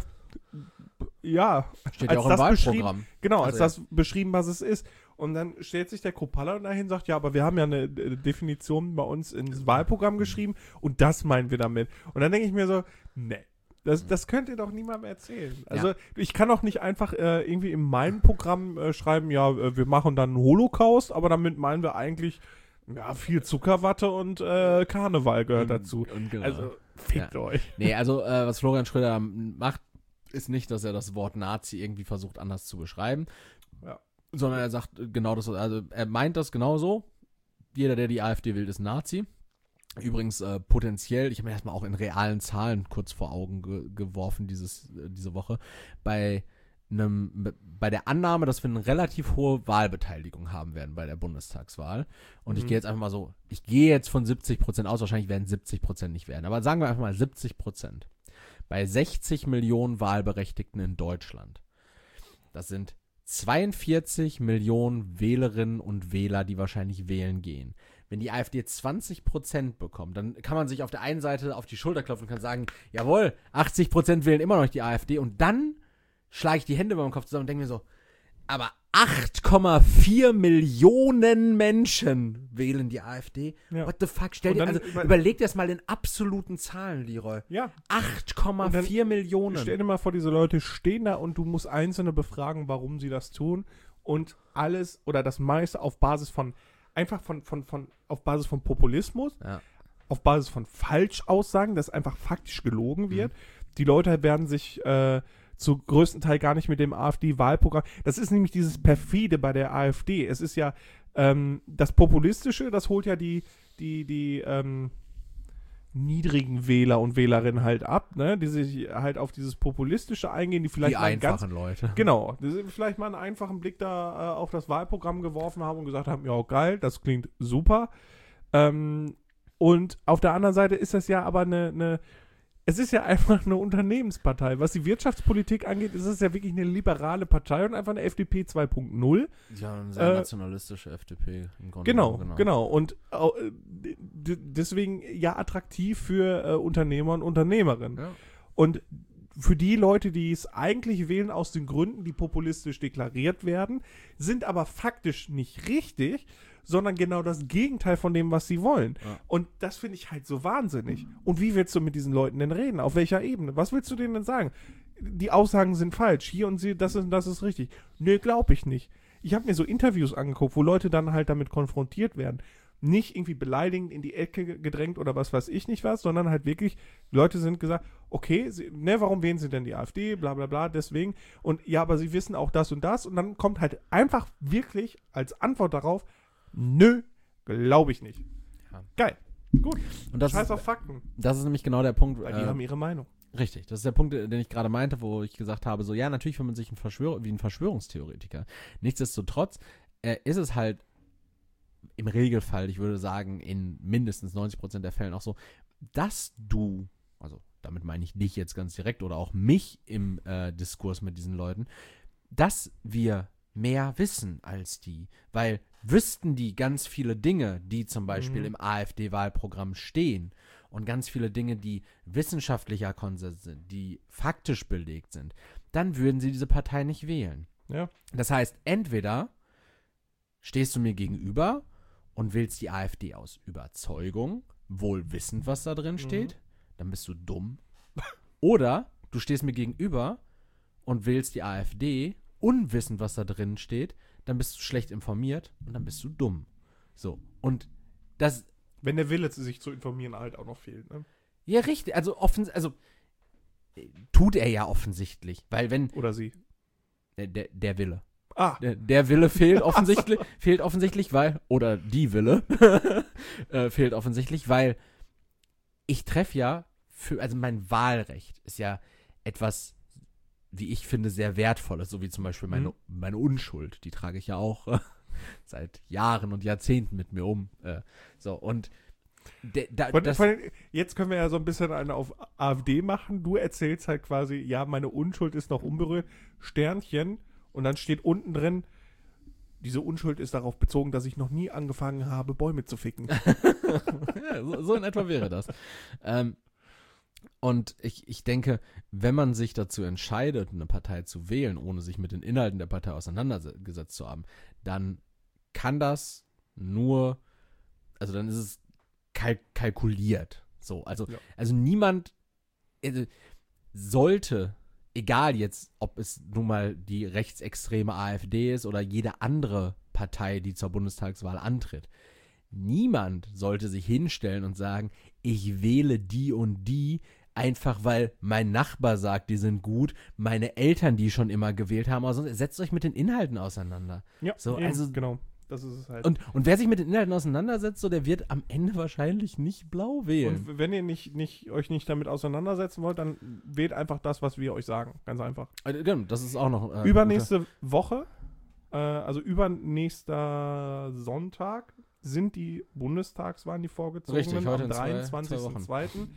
ja, Steht als ja auch im das Wahlprogramm. genau, Also als ja. das beschrieben, was es ist. Und dann stellt sich der Kropalla dahin und sagt, ja, aber wir haben ja eine äh, Definition bei uns ins Wahlprogramm geschrieben und das meinen wir damit. Und dann denke ich mir so, nee. Das, das könnt ihr doch niemandem erzählen. Also Ja. ich kann doch nicht einfach äh, irgendwie in meinem Programm äh, schreiben, ja, äh, wir machen dann einen Holocaust, aber damit meinen wir eigentlich, ja, viel Zuckerwatte und äh, Karneval gehört dazu. Und genau. Also fickt euch. Nee, also äh, was Florian Schröder macht, ist nicht, dass er das Wort Nazi irgendwie versucht anders zu beschreiben, Ja. sondern er sagt genau das, also er meint das genauso. Jeder, der die AfD wählt, ist Nazi. Übrigens äh, potenziell, ich habe mir erstmal auch in realen Zahlen kurz vor Augen ge- geworfen dieses, äh, diese Woche, bei einem, bei der Annahme, dass wir eine relativ hohe Wahlbeteiligung haben werden bei der Bundestagswahl. Und ich Mhm. gehe jetzt einfach mal so, ich gehe jetzt von siebzig Prozent aus, wahrscheinlich werden siebzig Prozent nicht werden, aber sagen wir einfach mal siebzig Prozent. Bei sechzig Millionen Wahlberechtigten in Deutschland. Das sind zweiundvierzig Millionen Wählerinnen und Wähler, die wahrscheinlich wählen gehen. Wenn die AfD zwanzig Prozent bekommt, dann kann man sich auf der einen Seite auf die Schulter klopfen und kann sagen, jawohl, achtzig Prozent wählen immer noch die AfD. Und dann schlage ich die Hände über den Kopf zusammen und denke mir so, aber acht Komma vier Millionen Menschen wählen die AfD. Ja. What the fuck? Stell Und dir, dann also über- überleg dir das mal in absoluten Zahlen, Leroy. Ja. acht Komma vier Millionen. Stell dir mal vor, diese Leute stehen da und du musst Einzelne befragen, warum sie das tun. Und alles oder das meiste auf Basis von, einfach von, von, von, auf Basis von Populismus, Ja. auf Basis von Falschaussagen, dass einfach faktisch gelogen wird. Mhm. Die Leute werden sich äh, zu größten Teil gar nicht mit dem AfD-Wahlprogramm. Das ist nämlich dieses Perfide bei der AfD. Es ist ja ähm, das Populistische, das holt ja die, die, die ähm, niedrigen Wähler und Wählerinnen halt ab, ne? Die sich halt auf dieses Populistische eingehen, die vielleicht Die mal einen ganz einfachen Leute. Genau, die sind vielleicht mal einen einfachen Blick da äh, auf das Wahlprogramm geworfen haben und gesagt haben, ja, geil, das klingt super. Ähm, und auf der anderen Seite ist das ja aber eine, eine es ist ja einfach eine Unternehmenspartei. Was die Wirtschaftspolitik angeht, ist es ja wirklich eine liberale Partei und einfach eine F D P zwei Punkt null. Ja, eine sehr Äh, nationalistische F D P im Grunde. Genau, genommen, genau. Und au- äh, d- deswegen ja attraktiv für äh, Unternehmer und Unternehmerinnen. Ja. Und für die Leute, die es eigentlich wählen aus den Gründen, die populistisch deklariert werden, sind aber faktisch nicht richtig, sondern genau das Gegenteil von dem, was sie wollen. Ja. Und das finde ich halt so wahnsinnig. Und wie willst du mit diesen Leuten denn reden? Auf welcher Ebene? Was willst du denen denn sagen? Die Aussagen sind falsch. Hier und sie, das ist, das ist richtig. Nö, glaube ich nicht. Ich habe mir so Interviews angeguckt, wo Leute dann halt damit konfrontiert werden. Nicht irgendwie beleidigend in die Ecke gedrängt oder was weiß ich nicht was, sondern halt wirklich, Leute sind gesagt, okay, sie, ne, warum wählen sie denn die AfD, bla bla bla, deswegen. Und ja, aber sie wissen auch das und das. Und dann kommt halt einfach wirklich als Antwort darauf, nö, glaube ich nicht. Ja. Geil. Gut. Und das Scheiß ist, auf Fakten. das ist nämlich genau der Punkt. Weil die äh, haben ihre Meinung. Richtig, das ist der Punkt, den ich gerade meinte, wo ich gesagt habe, so ja, natürlich fühlt man sich ein Verschwör- wie ein Verschwörungstheoretiker. Nichtsdestotrotz äh, ist es halt im Regelfall, ich würde sagen, in mindestens neunzig Prozent der Fällen auch so, dass du, also damit meine ich dich jetzt ganz direkt oder auch mich im äh, Diskurs mit diesen Leuten, dass wir mehr wissen als die. Weil wüssten die ganz viele Dinge, die zum Beispiel Mhm. im AfD-Wahlprogramm stehen und ganz viele Dinge, die wissenschaftlicher Konsens sind, die faktisch belegt sind, dann würden sie diese Partei nicht wählen. Ja. Das heißt, entweder stehst du mir gegenüber und wählst die AfD aus Überzeugung, wohl wissend, was da drin steht, dann bist du dumm. Oder du stehst mir gegenüber und wählst die AfD, unwissend, was da drin steht, dann bist du schlecht informiert und dann bist du dumm. So, und das, Wenn der Wille, sich zu informieren, halt auch noch fehlt. Ne? ja richtig, also offens also äh, tut er ja offensichtlich, weil wenn, Oder sie. äh, der, der Wille. Ah, Der, der Wille fehlt offensichtlich, fehlt offensichtlich, weil, oder die Wille äh, fehlt offensichtlich, weil ich treffe ja, für, also mein Wahlrecht ist ja etwas, wie ich finde, sehr Wertvolles, so wie zum Beispiel meine, Mhm. meine Unschuld, die trage ich ja auch äh, seit Jahren und Jahrzehnten mit mir um. Äh, so, und de, da, Von, das, von, jetzt können wir ja so ein bisschen eine auf AfD machen. Du erzählst halt quasi, ja, meine Unschuld ist noch unberührt, Sternchen, und dann steht unten drin, diese Unschuld ist darauf bezogen, dass ich noch nie angefangen habe, Bäume zu ficken. Ja, so, so in etwa wäre das. Ähm, und ich, ich denke, wenn man sich dazu entscheidet, eine Partei zu wählen, ohne sich mit den Inhalten der Partei auseinandergesetzt zu haben, dann kann das nur, also dann ist es kalk- kalkuliert. So, also, Ja. also niemand also sollte, egal jetzt, ob es nun mal die rechtsextreme AfD ist oder jede andere Partei, die zur Bundestagswahl antritt, niemand sollte sich hinstellen und sagen, ich wähle die und die, einfach weil mein Nachbar sagt, die sind gut, meine Eltern, die schon immer gewählt haben, aber sonst setzt euch mit den Inhalten auseinander. Ja, So, eben, also- genau. Das ist es halt. Und, und wer sich mit den Inhalten auseinandersetzt, so, der wird am Ende wahrscheinlich nicht blau wählen. Und wenn ihr nicht, nicht, euch nicht damit auseinandersetzen wollt, dann wählt einfach das, was wir euch sagen. Ganz einfach. Äh, genau, das ist auch noch. Äh, Übernächste Woche, äh, also übernächster Sonntag, sind die Bundestagswahlen, die vorgezogenen, Richtig, heute am in zwei- dreiundzwanzigsten zweiten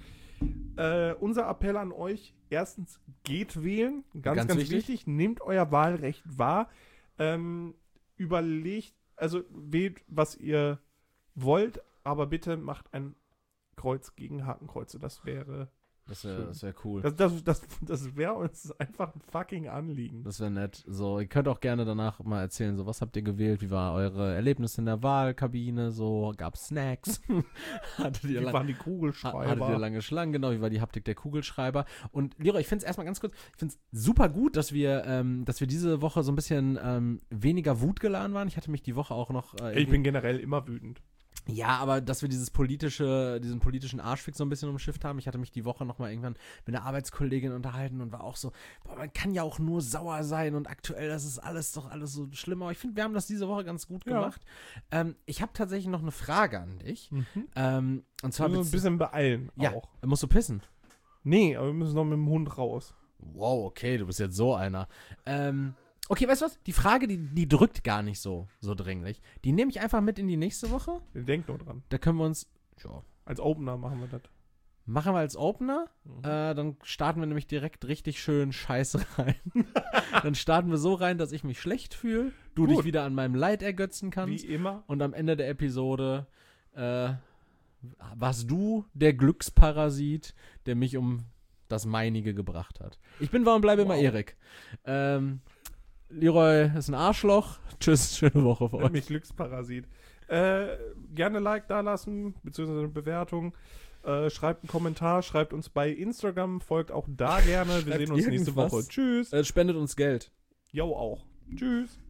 Äh, unser Appell an euch, erstens, geht wählen. Ganz, Ganz ganz, wichtig. wichtig. Nehmt euer Wahlrecht wahr. Ähm, überlegt, also wählt, was ihr wollt, aber bitte macht ein Kreuz gegen Hakenkreuze. Das wäre, Das wäre das wär cool. das, das, das, das wäre uns einfach ein fucking Anliegen. Das wäre nett. So, ihr könnt auch gerne danach mal erzählen, so, was habt ihr gewählt? Wie war eure Erlebnisse in der Wahlkabine? So, gab's Snacks? Hattet ihr Wie lang- waren die Ha- Kugelschreiber? Hattet ihr lange Schlangen, genau, wie war die Haptik der Kugelschreiber? Und Leroy, ich finde es erstmal ganz kurz, ich finde es super gut, dass wir, ähm, dass wir diese Woche so ein bisschen ähm, weniger wutgeladen waren. Ich hatte mich die Woche auch noch. Äh, Ich irgendwie- bin generell immer wütend. ja, aber dass wir dieses politische, diesen politischen Arschfix so ein bisschen umschifft haben. Ich hatte mich die Woche nochmal irgendwann mit einer Arbeitskollegin unterhalten und war auch so, boah, man kann ja auch nur sauer sein und aktuell, das ist alles doch alles so schlimm. Aber ich finde, wir haben das diese Woche ganz gut Ja. gemacht. Ähm, ich habe tatsächlich noch eine Frage an dich. Ähm, und zwar Wir müssen ein bez- bisschen beeilen ja, auch. musst du pissen? Nee, aber wir müssen noch mit dem Hund raus. Wow, okay, du bist jetzt so einer. Ähm, okay, weißt du was? Die Frage, die, die drückt gar nicht so, so dringlich. Die nehme ich einfach mit in die nächste Woche. Denkt nur dran. Da können wir uns, ja, Als Opener machen wir das. machen wir als Opener. Mhm. Äh, dann starten wir nämlich direkt richtig schön scheiße rein. Dann starten wir so rein, dass ich mich schlecht fühle, du Gut. dich wieder an meinem Leid ergötzen kannst. Wie immer. Und am Ende der Episode äh, warst du der Glücksparasit, der mich um das Meinige gebracht hat. Ich bin war und bleibe immer Wow. Erik. Ähm, Leroy ist ein Arschloch. Tschüss, schöne Woche für Nennt euch. mich Glücksparasit. Äh, gerne Like da lassen, beziehungsweise eine Bewertung. Äh, schreibt einen Kommentar, schreibt uns bei Instagram, folgt auch da gerne. Wir Schreibt sehen uns nächste irgendwas. Woche. Tschüss. Äh, spendet uns Geld. Jo auch. Tschüss.